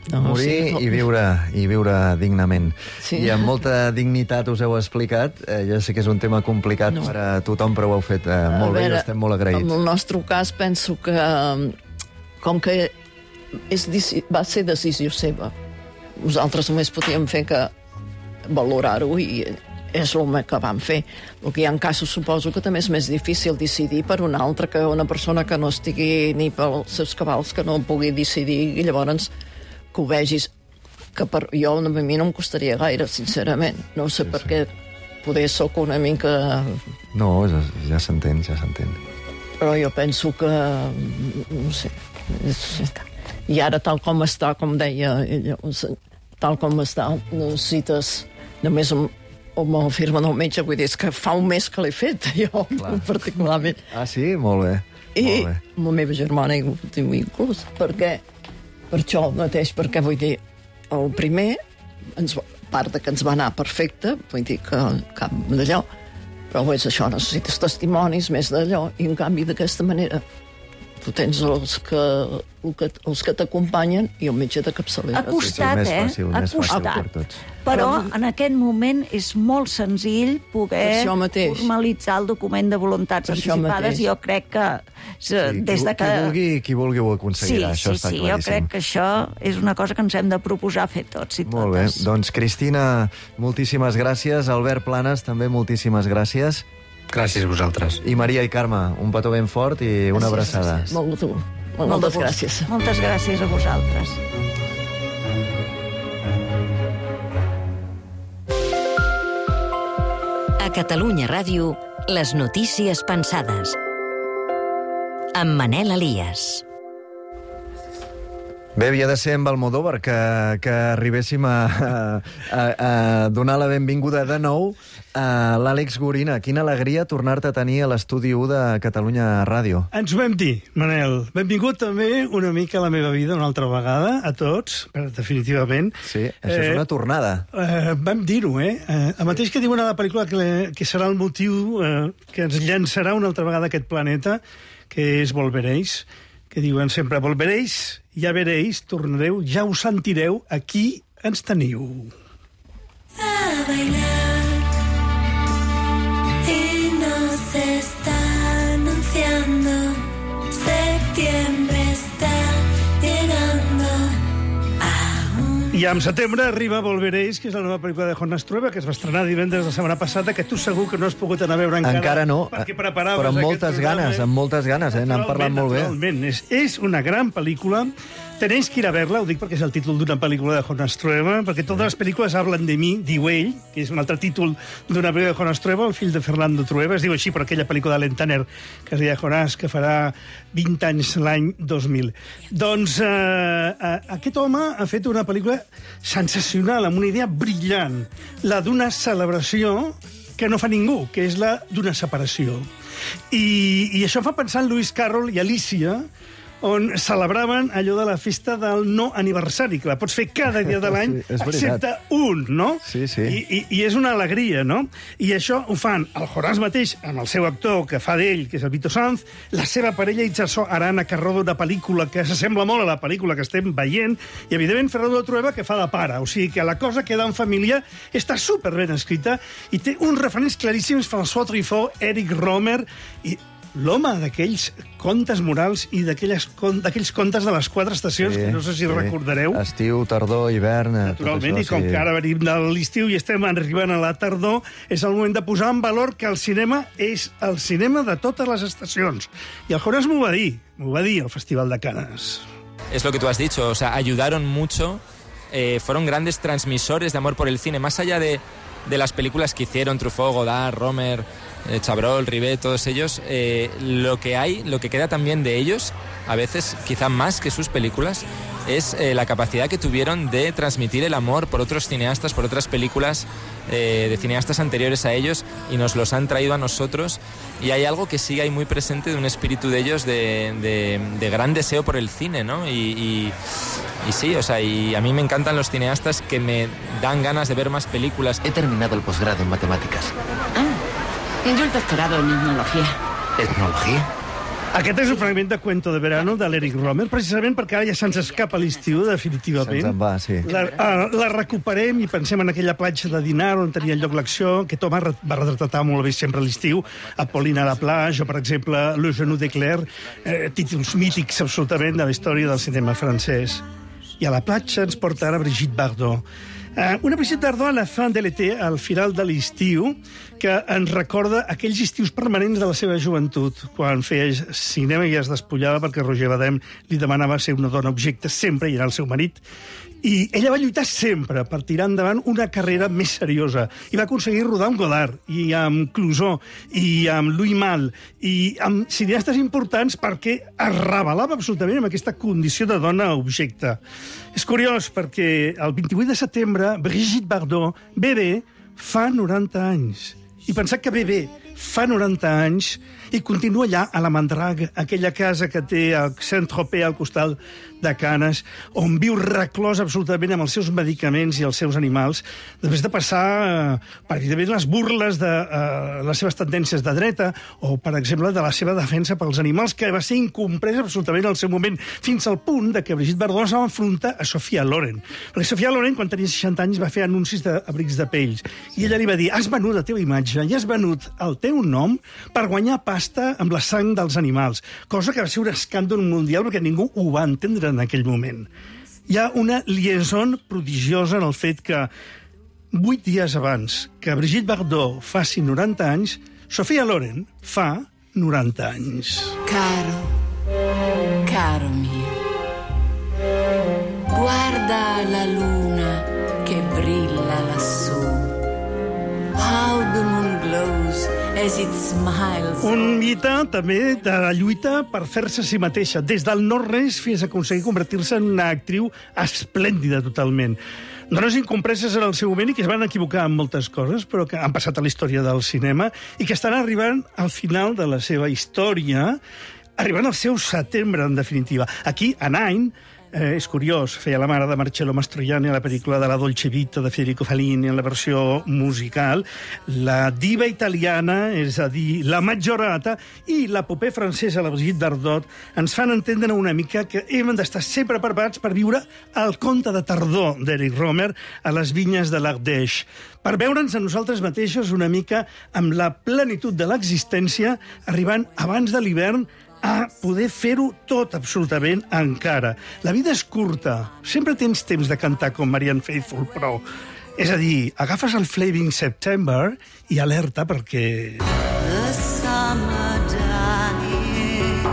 No, morir sí, i, viure, i viure dignament. Sí. I amb molta dignitat us heu explicat. Eh, ja sé que és un tema complicat no. per a tothom, però ho heu fet eh, molt veure, bé i estem molt agraïts. En el nostre cas penso que, com que és, va ser decisió seva, nosaltres només podíem fer que valorar-ho i és el que vam fer. El que hi ha en casos, suposo que també és més difícil decidir per un altre que una persona que no estigui ni pels seus cabals, que no pugui decidir, i llavors que ho vegis, que per jo a mi no em costaria gaire, sincerament. No sé sí, per sí. què, poder soc una mica... No, ja, ja s'entén, ja s'entén. Però jo penso que... no sé... És... I ara, tal com està, com deia ella, tal com està, necessites només amb, amb la firma del metge, vull dir, és que fa un mes que l'he fet, jo, clar. particularment. Ah, sí? Molt bé. I molt bé. la meva germana inclús, perquè per això mateix, perquè vull dir, el primer, ens, a part de que ens va anar perfecte, vull dir que cap d'allò, però és això, necessites testimonis més d'allò, i en canvi d'aquesta manera tu tens els que, els que t'acompanyen i el metge de capçalera. Ha costat, sí, eh? Fàcil, ha costat. Però en aquest moment és molt senzill poder formalitzar el document de voluntats anticipades. Jo crec que sí, des de que... Qui vulgui, qui vulgui ho aconseguirà, sí, això sí, està sí, claríssim. Jo crec que això és una cosa que ens hem de proposar fer tots i totes. Molt bé, doncs Cristina, moltíssimes gràcies. Albert Planes, també moltíssimes gràcies. Gràcies a vosaltres. I Maria i Carme, un petó ben fort i una gràcies, abraçada. Gràcies. Molt, tu. Moltes gràcies. Moltes gràcies a vosaltres. A Catalunya Ràdio, les notícies pensades. Amb Manel Elias. Bé, havia de ser amb Almodóvar que, que arribéssim a, a, a donar la benvinguda de nou a l'Àlex Gorina. Quina alegria tornar-te a tenir a l'estudi u de Catalunya Ràdio. Ens ho vam dir, Manel. Benvingut també una mica a la meva vida una altra vegada, a tots, definitivament. Sí, això eh, és una tornada. Eh, vam dir-ho, eh? eh? El mateix que diuen a la pel·lícula que, que serà el motiu eh, que ens llançarà una altra vegada aquest planeta, que és Volveréis, que diuen sempre Volveréis, ja veréis, tornareu, ja us sentireu, aquí ens teniu. A bailar y nos está anunciando septiembre está llegando. I en setembre arriba Volveréis, que és la nova pel·lícula de Jonas Trueba, que es va estrenar divendres la setmana passada, que tu segur que no has pogut anar a veure encara. Encara no, perquè preparaves però amb moltes programa, ganes, amb moltes ganes, eh? N'han parlat molt bé. És, és una gran pel·lícula. Tenéis que ir a verla, ho dic perquè és el títol d'una pel·lícula de Jonas Trueba, perquè totes les pel·lícules hablen de mi, diu ell, que és un altre títol d'una pel·lícula de Jonas Trueba, el fill de Fernando Trueba, es diu així per aquella pel·lícula d'Alan Tanner, que es deia Jonas, que farà vint anys l'any dos mil. Doncs eh, eh, aquest home ha fet una pel·lícula sensacional, amb una idea brillant, la d'una celebració que no fa ningú, que és la d'una separació. I, i això fa pensar en Lewis Carroll i Alicia, on celebraven allò de la festa del no aniversari, que la pots fer cada dia de l'any, sí, excepte un, no? Sí, sí. I, i, I és una alegria, no? I això ho fan el Jonas mateix, amb el seu actor que fa d'ell, que és el Vito Sanz, la seva parella Itxaso Arana, que roda una pel·lícula que s'assembla molt a la pel·lícula que estem veient, i evidentment Fernando Trueba, que fa de pare. O sigui que la cosa queda en família, està superben escrita, i té uns referents claríssims, François Truffaut, Eric Romer, i l'home d'aquells contes morals i d'aquells contes de les quatre estacions, sí, que no sé si sí. recordareu. Estiu, tardor, hivern... Naturalment, això, i com sí. que ara venim de l'estiu i estem arribant a la tardor, és el moment de posar en valor que el cinema és el cinema de totes les estacions. I el Jonas m'ho va dir, m'ho va dir al Festival de Cannes. Es lo que tú has dicho, o sea, ayudaron mucho, eh, fueron grandes transmisores de amor por el cine, más allá de, de las películas que hicieron Truffaut, Godard, Romer... Eh, Chabrol, Ribet, todos ellos, eh, lo que hay, lo que queda también de ellos, a veces quizá más que sus películas, es eh, la capacidad que tuvieron de transmitir el amor por otros cineastas, por otras películas eh, de cineastas anteriores a ellos, y nos los han traído a nosotros, y hay algo que sigue ahí muy presente de un espíritu de ellos de, de, de gran deseo por el cine, ¿no? Y, y, y sí, o sea, y a mí me encantan los cineastas que me dan ganas de ver más películas. He terminado el posgrado en matemáticas. Ah. Yo el doctorado en etnología. ¿Etnología? Aquest és un fragment de Cuento de Verano de l'Eric Romer, precisament perquè ara ja se'ns escapa l'estiu, definitivament. Se'ns en va, sí. La, la recuperem i pensem en aquella platja de Dinar on tenia lloc l'acció, que Thomas va retratar molt bé sempre a l'estiu, Apolline à la plage, o, per exemple, Le genou d'Eclair, eh, títols mítics absolutament de la història del cinema francès. I a la platja ens porta ara Brigitte Bardot. Uh, una Brigitte Bardot a la fin de l'été, al final de l'estiu, que ens recorda aquells estius permanents de la seva joventut, quan feia cinema i es despullava perquè Roger Vadim li demanava ser una dona objecte sempre, i era el seu marit. I ella va lluitar sempre per tirar endavant una carrera més seriosa. I va aconseguir rodar amb Godard, i amb Clouseau, i amb Louis Malle, i amb cineastes importants perquè es revelava absolutament amb aquesta condició de dona objecte. És curiós perquè el vint-i-vuit de setembre Brigitte Bardot, bebè, fa noranta anys. I pensar que bebè fa noranta anys i continua allà a la Mandrague, aquella casa que té a Saint-Tropez al costat de Canes, on viu reclòs absolutament amb els seus medicaments i els seus animals, després de passar, eh, per evidentment, les burles de eh, les seves tendències de dreta, o, per exemple, de la seva defensa pels animals, que va ser incompresa absolutament al seu moment, fins al punt de que Brigitte Bardot s'ha enfrontat a Sophia Loren. Perquè Sophia Loren, quan tenia seixanta anys, va fer anuncis d'abrics de pells. I ella li va dir, has venut la teva imatge i has venut el teu nom per guanyar pasta amb la sang dels animals, cosa que va ser un escàndol mundial perquè ningú ho va entendre en aquell moment. Hi ha una liaison prodigiosa en el fet que vuit dies abans que Brigitte Bardot faci noranta anys, Sophia Loren fa noranta anys. Caro, caro mio, guarda la luna che brilla lassù. How the moon glows as it smiles. Un mite, també, de la lluita per fer-se a si mateixa, des del no-res fins a aconseguir convertir-se en una actriu esplèndida totalment. Dones incompreses en el seu moment i que es van equivocar en moltes coses, però que han passat a la història del cinema i que estan arribant al final de la seva història, arribant al seu setembre, en definitiva. Aquí, a Nine, Eh, és curiós, feia la mare de Marcello Mastroianni a la pel·lícula de la Dolce Vita de Federico Fellini en la versió musical, la diva italiana, és a dir, la Maggiorata, i la popé francesa, la Brigitte Bardot, ens fan entendre una mica que hem d'estar sempre preparats per viure el conte de tardor d'Eric Romer a les vinyes de l'Ardèche, per veure'ns a nosaltres mateixos una mica amb la plenitud de l'existència, arribant abans de l'hivern a poder fer-ho tot absolutament encara. La vida és curta, sempre tens temps de cantar com Marianne Faithfull, però, és a dir, agafes el Flaming September i alerta perquè... The summer dying,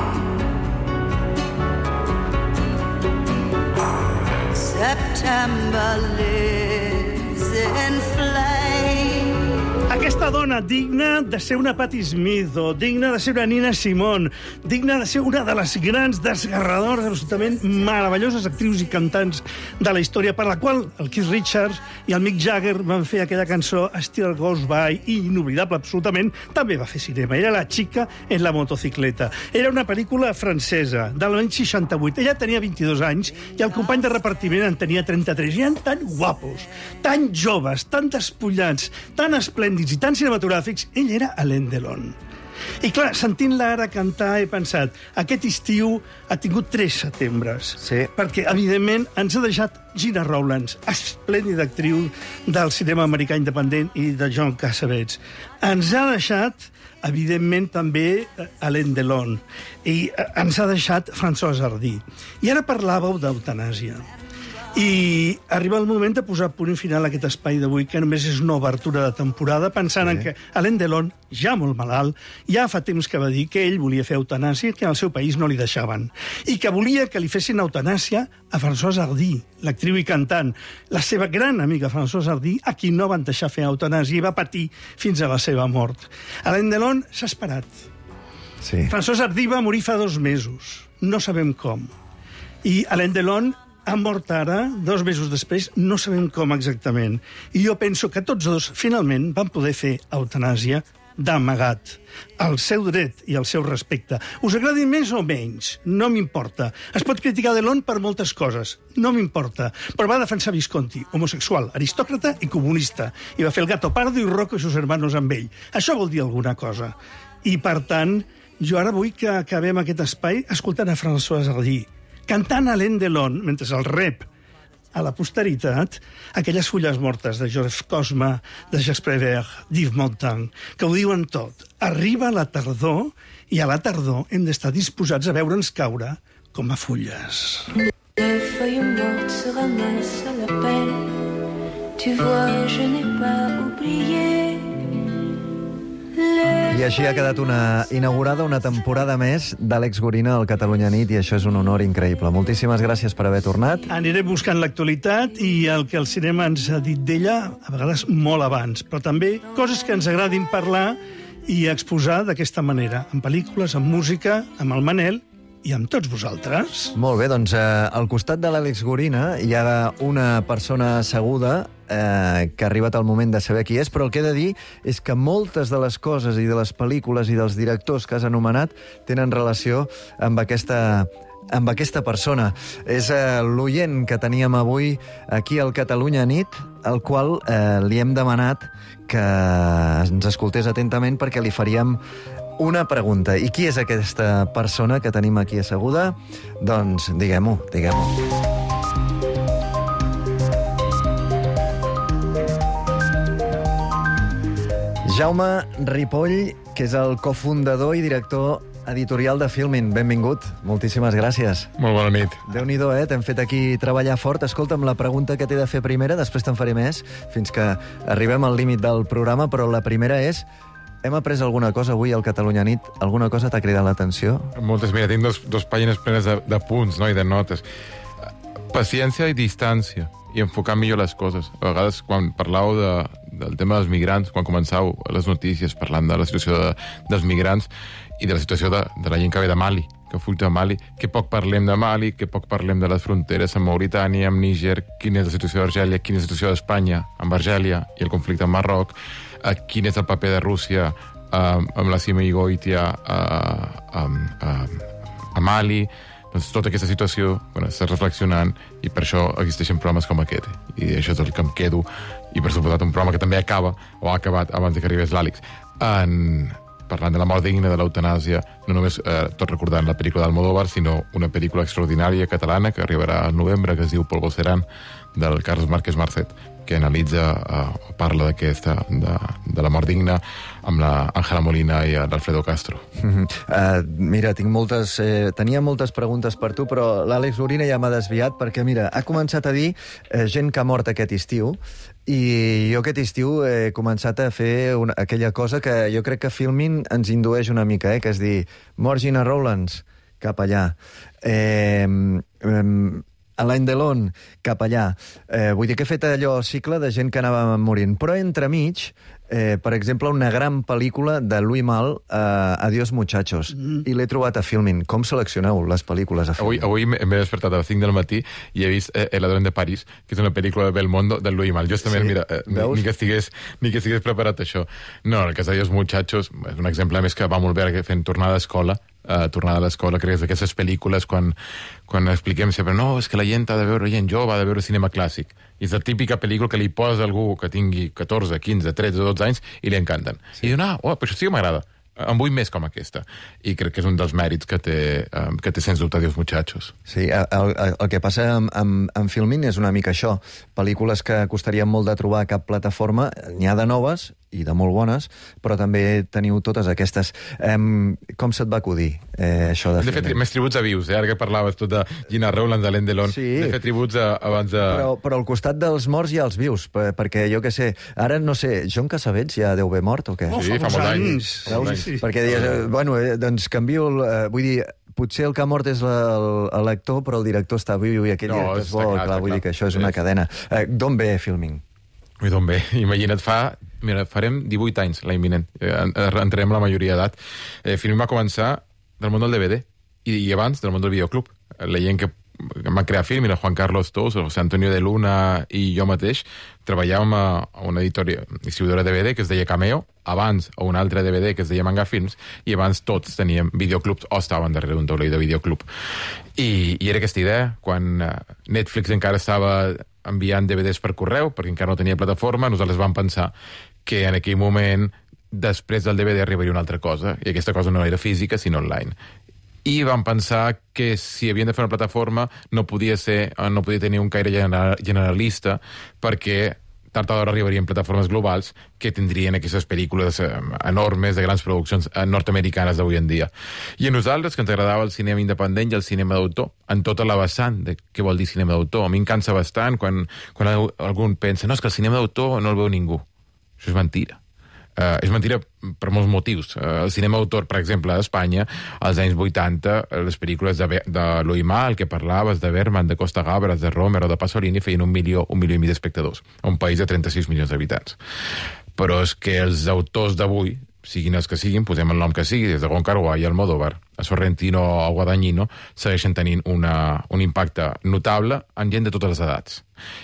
September lives in flame. Aquesta dona digna de ser una Patti Smith, o digna de ser una Nina Simone, digna de ser una de les grans desgarradores, absolutament meravelloses actrius i cantants de la història, per la qual el Keith Richards i el Mick Jagger van fer aquella cançó Still Goes By, i inoblidable absolutament, també va fer cinema. Era La chica en la motocicleta. Era una pel·lícula francesa, de l'any seixanta-vuit. Ella tenia vint-i-dos anys i el company de repartiment en tenia trenta-tres. I eren tan guapos, tan joves, tan despullats, tan esplèndids i tan cinematogràfics. Ell era Alain Delon. I clar, sentint-la ara cantar he pensat, aquest estiu ha tingut tres setembres. Sí. Perquè, evidentment, ens ha deixat Gina Rowlands, esplèndida actriu del cinema americà independent i de John Cassavetes. Ens ha deixat, evidentment, també Alain Delon. I ens ha deixat François Hardy. I ara parlàveu d'eutanàsia. I arriba el moment de posar punt final a aquest espai d'avui, que només és una obertura de temporada, pensant sí. en que Alain Delon, ja molt malalt, ja fa temps que va dir que ell volia fer eutanàsia, que al seu país no li deixaven, i que volia que li fessin eutanàsia a François Hardy, l'actriu i cantant, la seva gran amiga François Hardy, a qui no van deixar fer eutanàsia i va patir fins a la seva mort. Alain Delon s'ha esperat. Sí. François Hardy va morir fa dos mesos, no sabem com. I Alain Delon ha mort ara, dos mesos després, no sabem com exactament. I jo penso que tots dos, finalment, van poder fer eutanàsia d'amagat. El seu dret i el seu respecte. Us agradi més o menys, no m'importa. Es pot criticar Delon per moltes coses, no m'importa. Però va defensar Visconti, homosexual, aristòcrata i comunista. I va fer el Gato Pardo i Rocco i sus hermanos amb ell. Això vol dir alguna cosa. I, per tant, Jo ara vull que acabem aquest espai escoltant a François Hardy, cantant Alain Delon, mentre el rep a la posteritat, aquelles fulles mortes de Joseph Cosma, de Jacques Prévert, d'Yves Montand, que ho diuen tot. Arriba la tardor, i a la tardor hem d'estar disposats a veure'ns caure com a fulles. Les feuilles mortes se ramassent à la pelle. Tu vois, je n'ai pas oublié. I així ha quedat una inaugurada una temporada més d'Àlex Gorina al Catalunya Nit, i això és un honor increïble. Moltíssimes gràcies per haver tornat. Anirem buscant l'actualitat i el que el cinema ens ha dit d'ella, a vegades molt abans, però també coses que ens agradin parlar i exposar d'aquesta manera, en pel·lícules, en música, amb el Manel i amb tots vosaltres. Molt bé, doncs eh, al costat de l'Àlex Gorina hi ha una persona asseguda eh, que ha arribat el moment de saber qui és, però el que he de dir és que moltes de les coses i de les pel·lícules i dels directors que has anomenat tenen relació amb aquesta amb aquesta persona. És eh, l'oient que teníem avui aquí al Catalunya Nit, al qual eh, li hem demanat que ens escoltés atentament perquè li faríem una pregunta. I qui és aquesta persona que tenim aquí asseguda? Doncs diguem-ho, diguem-ho. Jaume Ripoll, que és el cofundador i director editorial de Filmin. Benvingut. Moltíssimes gràcies. Molt bona nit. Déu-n'hi-do, eh? T'hem fet aquí treballar fort. Escolta'm, la pregunta que t'he de fer primera, després te'n faré més, fins que arribem al límit del programa, però la primera és: hem après alguna cosa avui al Catalunya Nit? Alguna cosa t'ha cridat l'atenció? Moltes. Mira, tinc dos, dos pàgines plenes de, de punts, no?, i de notes. Paciència i distància, i enfocar millor les coses. A vegades, quan parlàveu de, del tema dels migrants, quan començàveu les notícies parlant de la situació de, dels migrants i de la situació de, de la gent que ve de Mali, que fuig de Mali, que poc parlem de Mali, que poc parlem de les fronteres amb Mauritània, amb Níger, quina és la situació d'Argèlia, quina és la situació d'Espanya amb Argèlia i el conflicte amb Marroc, Uh, quin és el paper de Rússia uh, amb la Sima i Goitia uh, um, uh, a Mali. Doncs tota aquesta situació, bueno, està reflexionant, i per això existeixen programes com aquest. I això és el que em quedo, i per suposat un programa que també acaba, o ha acabat abans que arribés l'Àlex, en... parlant de la mort digna, de l'eutanàsia, no només eh, tot recordant la pel·lícula d'Almodóvar, sinó una pel·lícula extraordinària catalana que arribarà al novembre, que es diu Polvo Serán, del Carles Márquez Marcet, que analitza, eh, parla d'aquesta, de, de la mort digna, amb la Ángela Molina i l'Alfredo Castro. Mm-hmm. uh, mira, tinc moltes, eh, tenia moltes preguntes per tu, però l'Àlex Gorina ja m'ha desviat, perquè, mira, ha començat a dir eh, gent que ha mort aquest estiu, i jo aquest estiu he començat a fer una, aquella cosa que jo crec que Filmin ens indueix una mica, eh, que és dir, mort Gina Rowlands, cap allà. Eh, eh, Alain Delon, cap allà. Eh, vull dir que he fet allò cicle de gent que anava morint. Però entremig, eh, per exemple, una gran pel·lícula de Louis Malle, eh, Adiós muchachos, mm. i l'he trobat a Filmin. Com seleccioneu les pel·lícules a Filmin? Avui, avui m'he despertat a les cinc del matí i he vist eh, El ladrón de París, que és una pel·lícula de Belmondo de Louis Malle. Justament, sí, mira, eh, ni, que estigués, ni que estigués preparat això. No, el cas d'Adiós muchachos és un exemple més que va molt bé fent tornada a escola, Uh, tornada a l'escola, crec que és d'aquestes pel·lícules quan, quan expliquem sempre no, és que la gent ha de veure, gent jove ha de veure cinema clàssic, i és la típica pel·lícula que li posa a algú que tingui catorze, quinze, tretze, dotze anys i li encanten, sí. I diuen, ah, oh, però això sí que m'agrada, en vull més com aquesta, i crec que és un dels mèrits que té, um, que té sens dubte Adiós muchachos. Sí, el, el, el que passa amb, amb, amb Filmin és una mica això, pel·lícules que costarien molt de trobar a cap plataforma, n'hi ha de noves i de molt bones, però també teniu totes aquestes. Um, com se't va acudir, eh, això de, de fer tri més tributs a vius, eh? Ara que parlaves tot de Gina Rowlands, Alain Delon, sí. De fer tributs a, abans de... Però, però al costat dels morts hi ha els vius, perquè jo què sé, ara no sé, John Cassavetes ja deu haver mort o què? Oh, sí, fa molts anys. anys. Sí. Perquè dius, eh, bueno, eh, doncs canvio, el, eh, vull dir, potser el que ha mort és l'actor, però el director està viu i aquell no, és bo, clar, clar, vull dir que això és una cadena. Eh, D'on ve Filmin? I d'on ve? Imagina't, fa... Mira, farem divuit anys, la imminent. Entrem la majoria d'edat. Eh, Filmin va començar del món del D V D i, i abans del món del videoclub. La gent que va crear Filmin, el Juan Carlos Tous, el José Antonio de Luna i jo mateix, treballàvem a, a una editorial, distribuïdora de D V D que es deia Cameo, abans a un altre D V D que es deia Manga Films, i abans tots teníem videoclubs o estaven darrere d'un taulell de videoclub. I, i era aquesta idea, quan Netflix encara estava enviant D V Ds per correu, perquè encara no tenia plataforma, nosaltres vam pensar que en aquell moment després del D V D arribaria una altra cosa, i aquesta cosa no era física, sinó online. I van pensar que si havien de fer una plataforma no podia ser, no podia tenir un caire generalista, perquè tard o d'hora arribarien plataformes globals que tindrien aquestes pel·lícules enormes de grans produccions nord-americanes d'avui en dia. I a nosaltres, que ens agradava el cinema independent i el cinema d'autor, en tota la vessant de què vol dir cinema d'autor, a mi em cansa bastant quan, quan algun pensa no, és que el cinema d'autor no el veu ningú. Això és mentira. Uh, és mentira per molts motius. Uh, el cinema d'autor, per exemple, a Espanya, als anys vuitanta, les pel·lícules de, de Loimar, el que parlaves, de Berman, de Costa Gabras, de Romer o de Pasolini, feien un milió, un milió i mig d'espectadors, a un país de trenta-sis milions d'habitants. Però és que els autors d'avui, siguin els que siguin, posem el nom que sigui, des de Wong Kar-wai, Almodóvar, a Sorrentino o a Guadagnino, segueixen tenint una, un impacte notable en gent de totes les edats.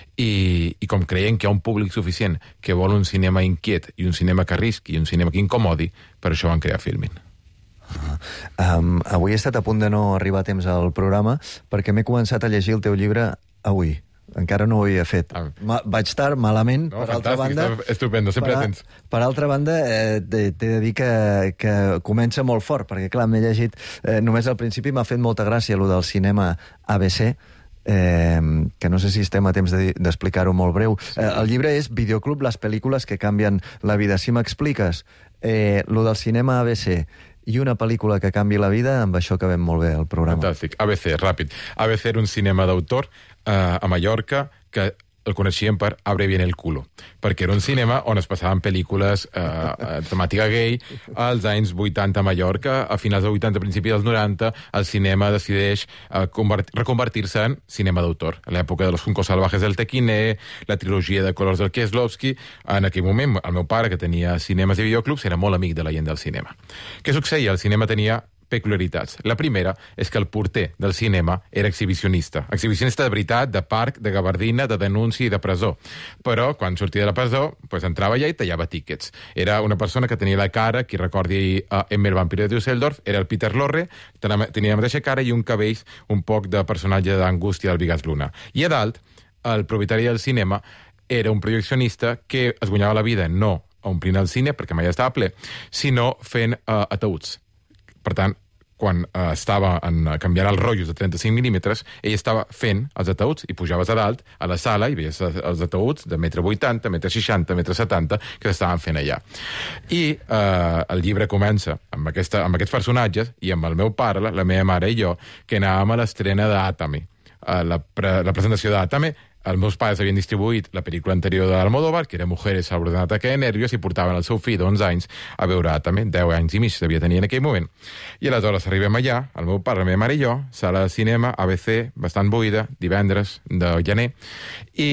I, i com creiem que hi ha un públic suficient que vol un cinema inquiet i un cinema que arrisqui i un cinema que incomodi, per això van crear Filmin. Uh, um, avui he estat a punt de no arribar a temps al programa perquè m'he començat a llegir el teu llibre avui. Encara no ho havia fet. Ma, vaig tard, malament, no, per altra banda... Estupendo, sempre per, tens. Per altra banda, eh, t'he de dir que, que comença molt fort, perquè clar, m'he llegit... Eh, només al principi m'ha fet molta gràcia allò del cinema A B C, eh, que no sé si estem a temps d'explicar-ho de, molt breu. Eh, el llibre és Videoclub, les pel·lícules que canvien la vida. Si m'expliques eh, lo del cinema A B C i una pel·lícula que canvi la vida, amb això acabem molt bé el programa. Fantàstic. A B C, ràpid. A B C era un cinema d'autor Uh, a Mallorca, que el coneixien per Abre bien el culo, perquè era un cinema on es passaven pel·lícules uh, temàtica gay als anys vuitanta a Mallorca. A finals dels vuitanta, principis dels noranta, el cinema decideix uh, reconvertir-se en cinema d'autor. A l'època de Los Juncos Salvajes del Tequiné, la trilogia de colors del Kieslowski, en aquell moment el meu pare, que tenia cinemes i videoclubs, era molt amic de la gent del cinema. Què succeïa? El cinema tenia peculiaritats. La primera és que el porter del cinema era exhibicionista. Exhibicionista de veritat, de parc, de gabardina, de denúncia i de presó. Però, quan sortia de la presó, pues, entrava allà i tallava tíquets. Era una persona que tenia la cara, qui recordi a Emmer Vampiro de Düsseldorf, era el Peter Lorre, tenia la mateixa cara i un cabell un poc de personatge d'Angústia del Vigas Luna. I a dalt, el propietari del cinema era un projeccionista que es guanyava la vida no omplint el cine, perquè mai estava ple, sinó fent uh, ataüts. Per tant, quan uh, estava en, uh, canviant els rotllos de trenta-cinc mil·límetres, ell estava fent els ataüts i pujaves a dalt, a la sala, i veies els ataüts de metre vuitanta, metre seixanta, metre setanta, que s'estaven fent allà. I uh, el llibre comença amb, aquesta, amb aquests personatges, i amb el meu pare, la, la meva mare i jo, que anàvem a l'estrena d'Atame. Uh, la, pre, la presentació d'Atame, els meus pares havien distribuït la pel·lícula anterior de l'Almodóvar, que era Mujeres al borde d'un ataque de nervios, i portaven el seu fill d'onze anys a veure Atame, deu anys i mig devia tenir en aquell moment. I aleshores arribem allà, el meu pare, la meva mare i jo, sala de cinema, A B C, bastant buida, divendres de gener, i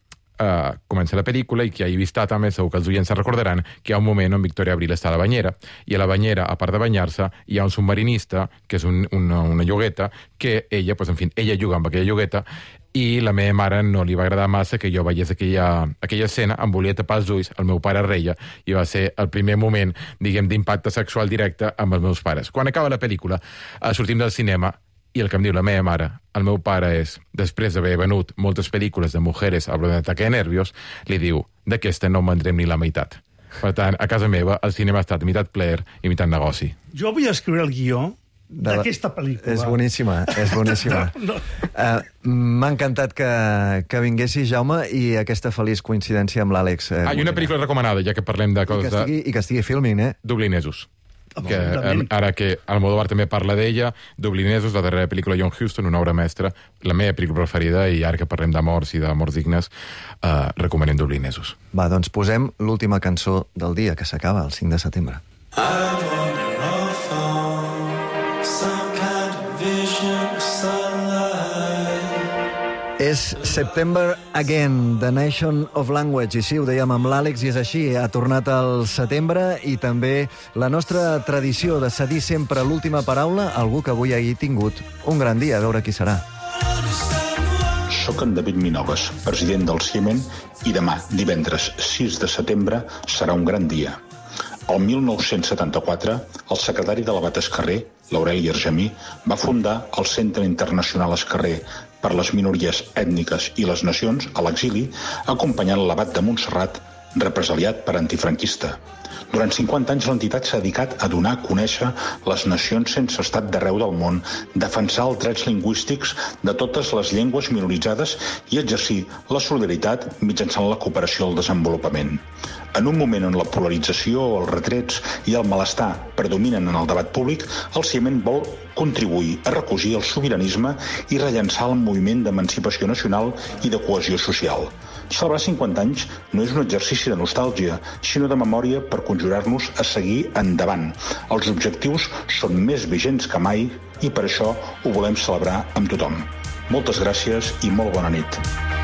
uh, comença la pel·lícula, i qui hagi vist Atame, segur que els oients se'n recordaran que hi ha un moment on Victoria Abril està a la banyera, i a la banyera, a part de banyar-se, hi ha un submarinista, que és un, una, una llogueta, que ella, pues, en fi, ella juga amb aquella llogueta, i la meva mare no li va agradar massa que jo veiés aquella, aquella escena, em volia tapar els ulls, el meu pare reia, i va ser el primer moment, diguem, d'impacte sexual directe amb els meus pares. Quan acaba la pel·lícula, eh, sortim del cinema, i el que em diu la meva mare, el meu pare és, després d'haver venut moltes pel·lícules de Mujeres al borde d'un ataque de nervios, li diu, d'aquesta no en vendrem ni la meitat. Per tant, a casa meva, el cinema ha estat meitat plaer i meitat negoci. Jo vull escriure el guió d'aquesta pel·lícula. És boníssima, és boníssima. no, no. Uh, M'ha encantat que, que vinguessis, Jaume, i aquesta feliç coincidència amb l'Àlex. Uh, ah, i una pel·lícula recomanada, ja que parlem de coses... I que estigui, i que estigui Filmin, eh? Dublinesos. Que, eh, ara que Almodóvar també parla d'ella, Dublinesos, la darrera pel·lícula de John Huston, una obra mestra, la meva pel·lícula preferida, i ara que parlem d'amors i d'amors dignes, eh, recomanem Dublinesos. Va, doncs posem l'última cançó del dia, que s'acaba el cinc de setembre. És September Again, The Nation of Language. I sí, ho dèiem amb l'Àlex, i és així. Ha tornat el setembre, i també la nostra tradició de cedir sempre l'última paraula a algú que avui hagi tingut un gran dia. A veure qui serà. Soc en David Minogues, president del Ciemen, i demà, divendres sis de setembre, serà un gran dia. El mil nou-cents setanta-quatre, el secretari de l'abat Escarrer, l'Aureli Argemí, va fundar el Centre Internacional Escarrer per les minories ètniques i les nacions a l'exili, acompanyant l'abat de Montserrat, represaliat per antifranquista. Durant cinquanta anys l'entitat s'ha dedicat a donar a conèixer les nacions sense estat d'arreu del món, defensar els drets lingüístics de totes les llengües minoritzades i exercir la solidaritat mitjançant la cooperació al desenvolupament. En un moment on la polarització, els retrets i el malestar predominen en el debat públic, el CIEMEN vol contribuir a recosir el sobiranisme i rellançar el moviment d'emancipació nacional i de cohesió social. Celebrar cinquanta anys no és un exercici de nostàlgia, sinó de memòria per conjurar-nos a seguir endavant. Els objectius són més vigents que mai i per això ho volem celebrar amb tothom. Moltes gràcies i molt bona nit.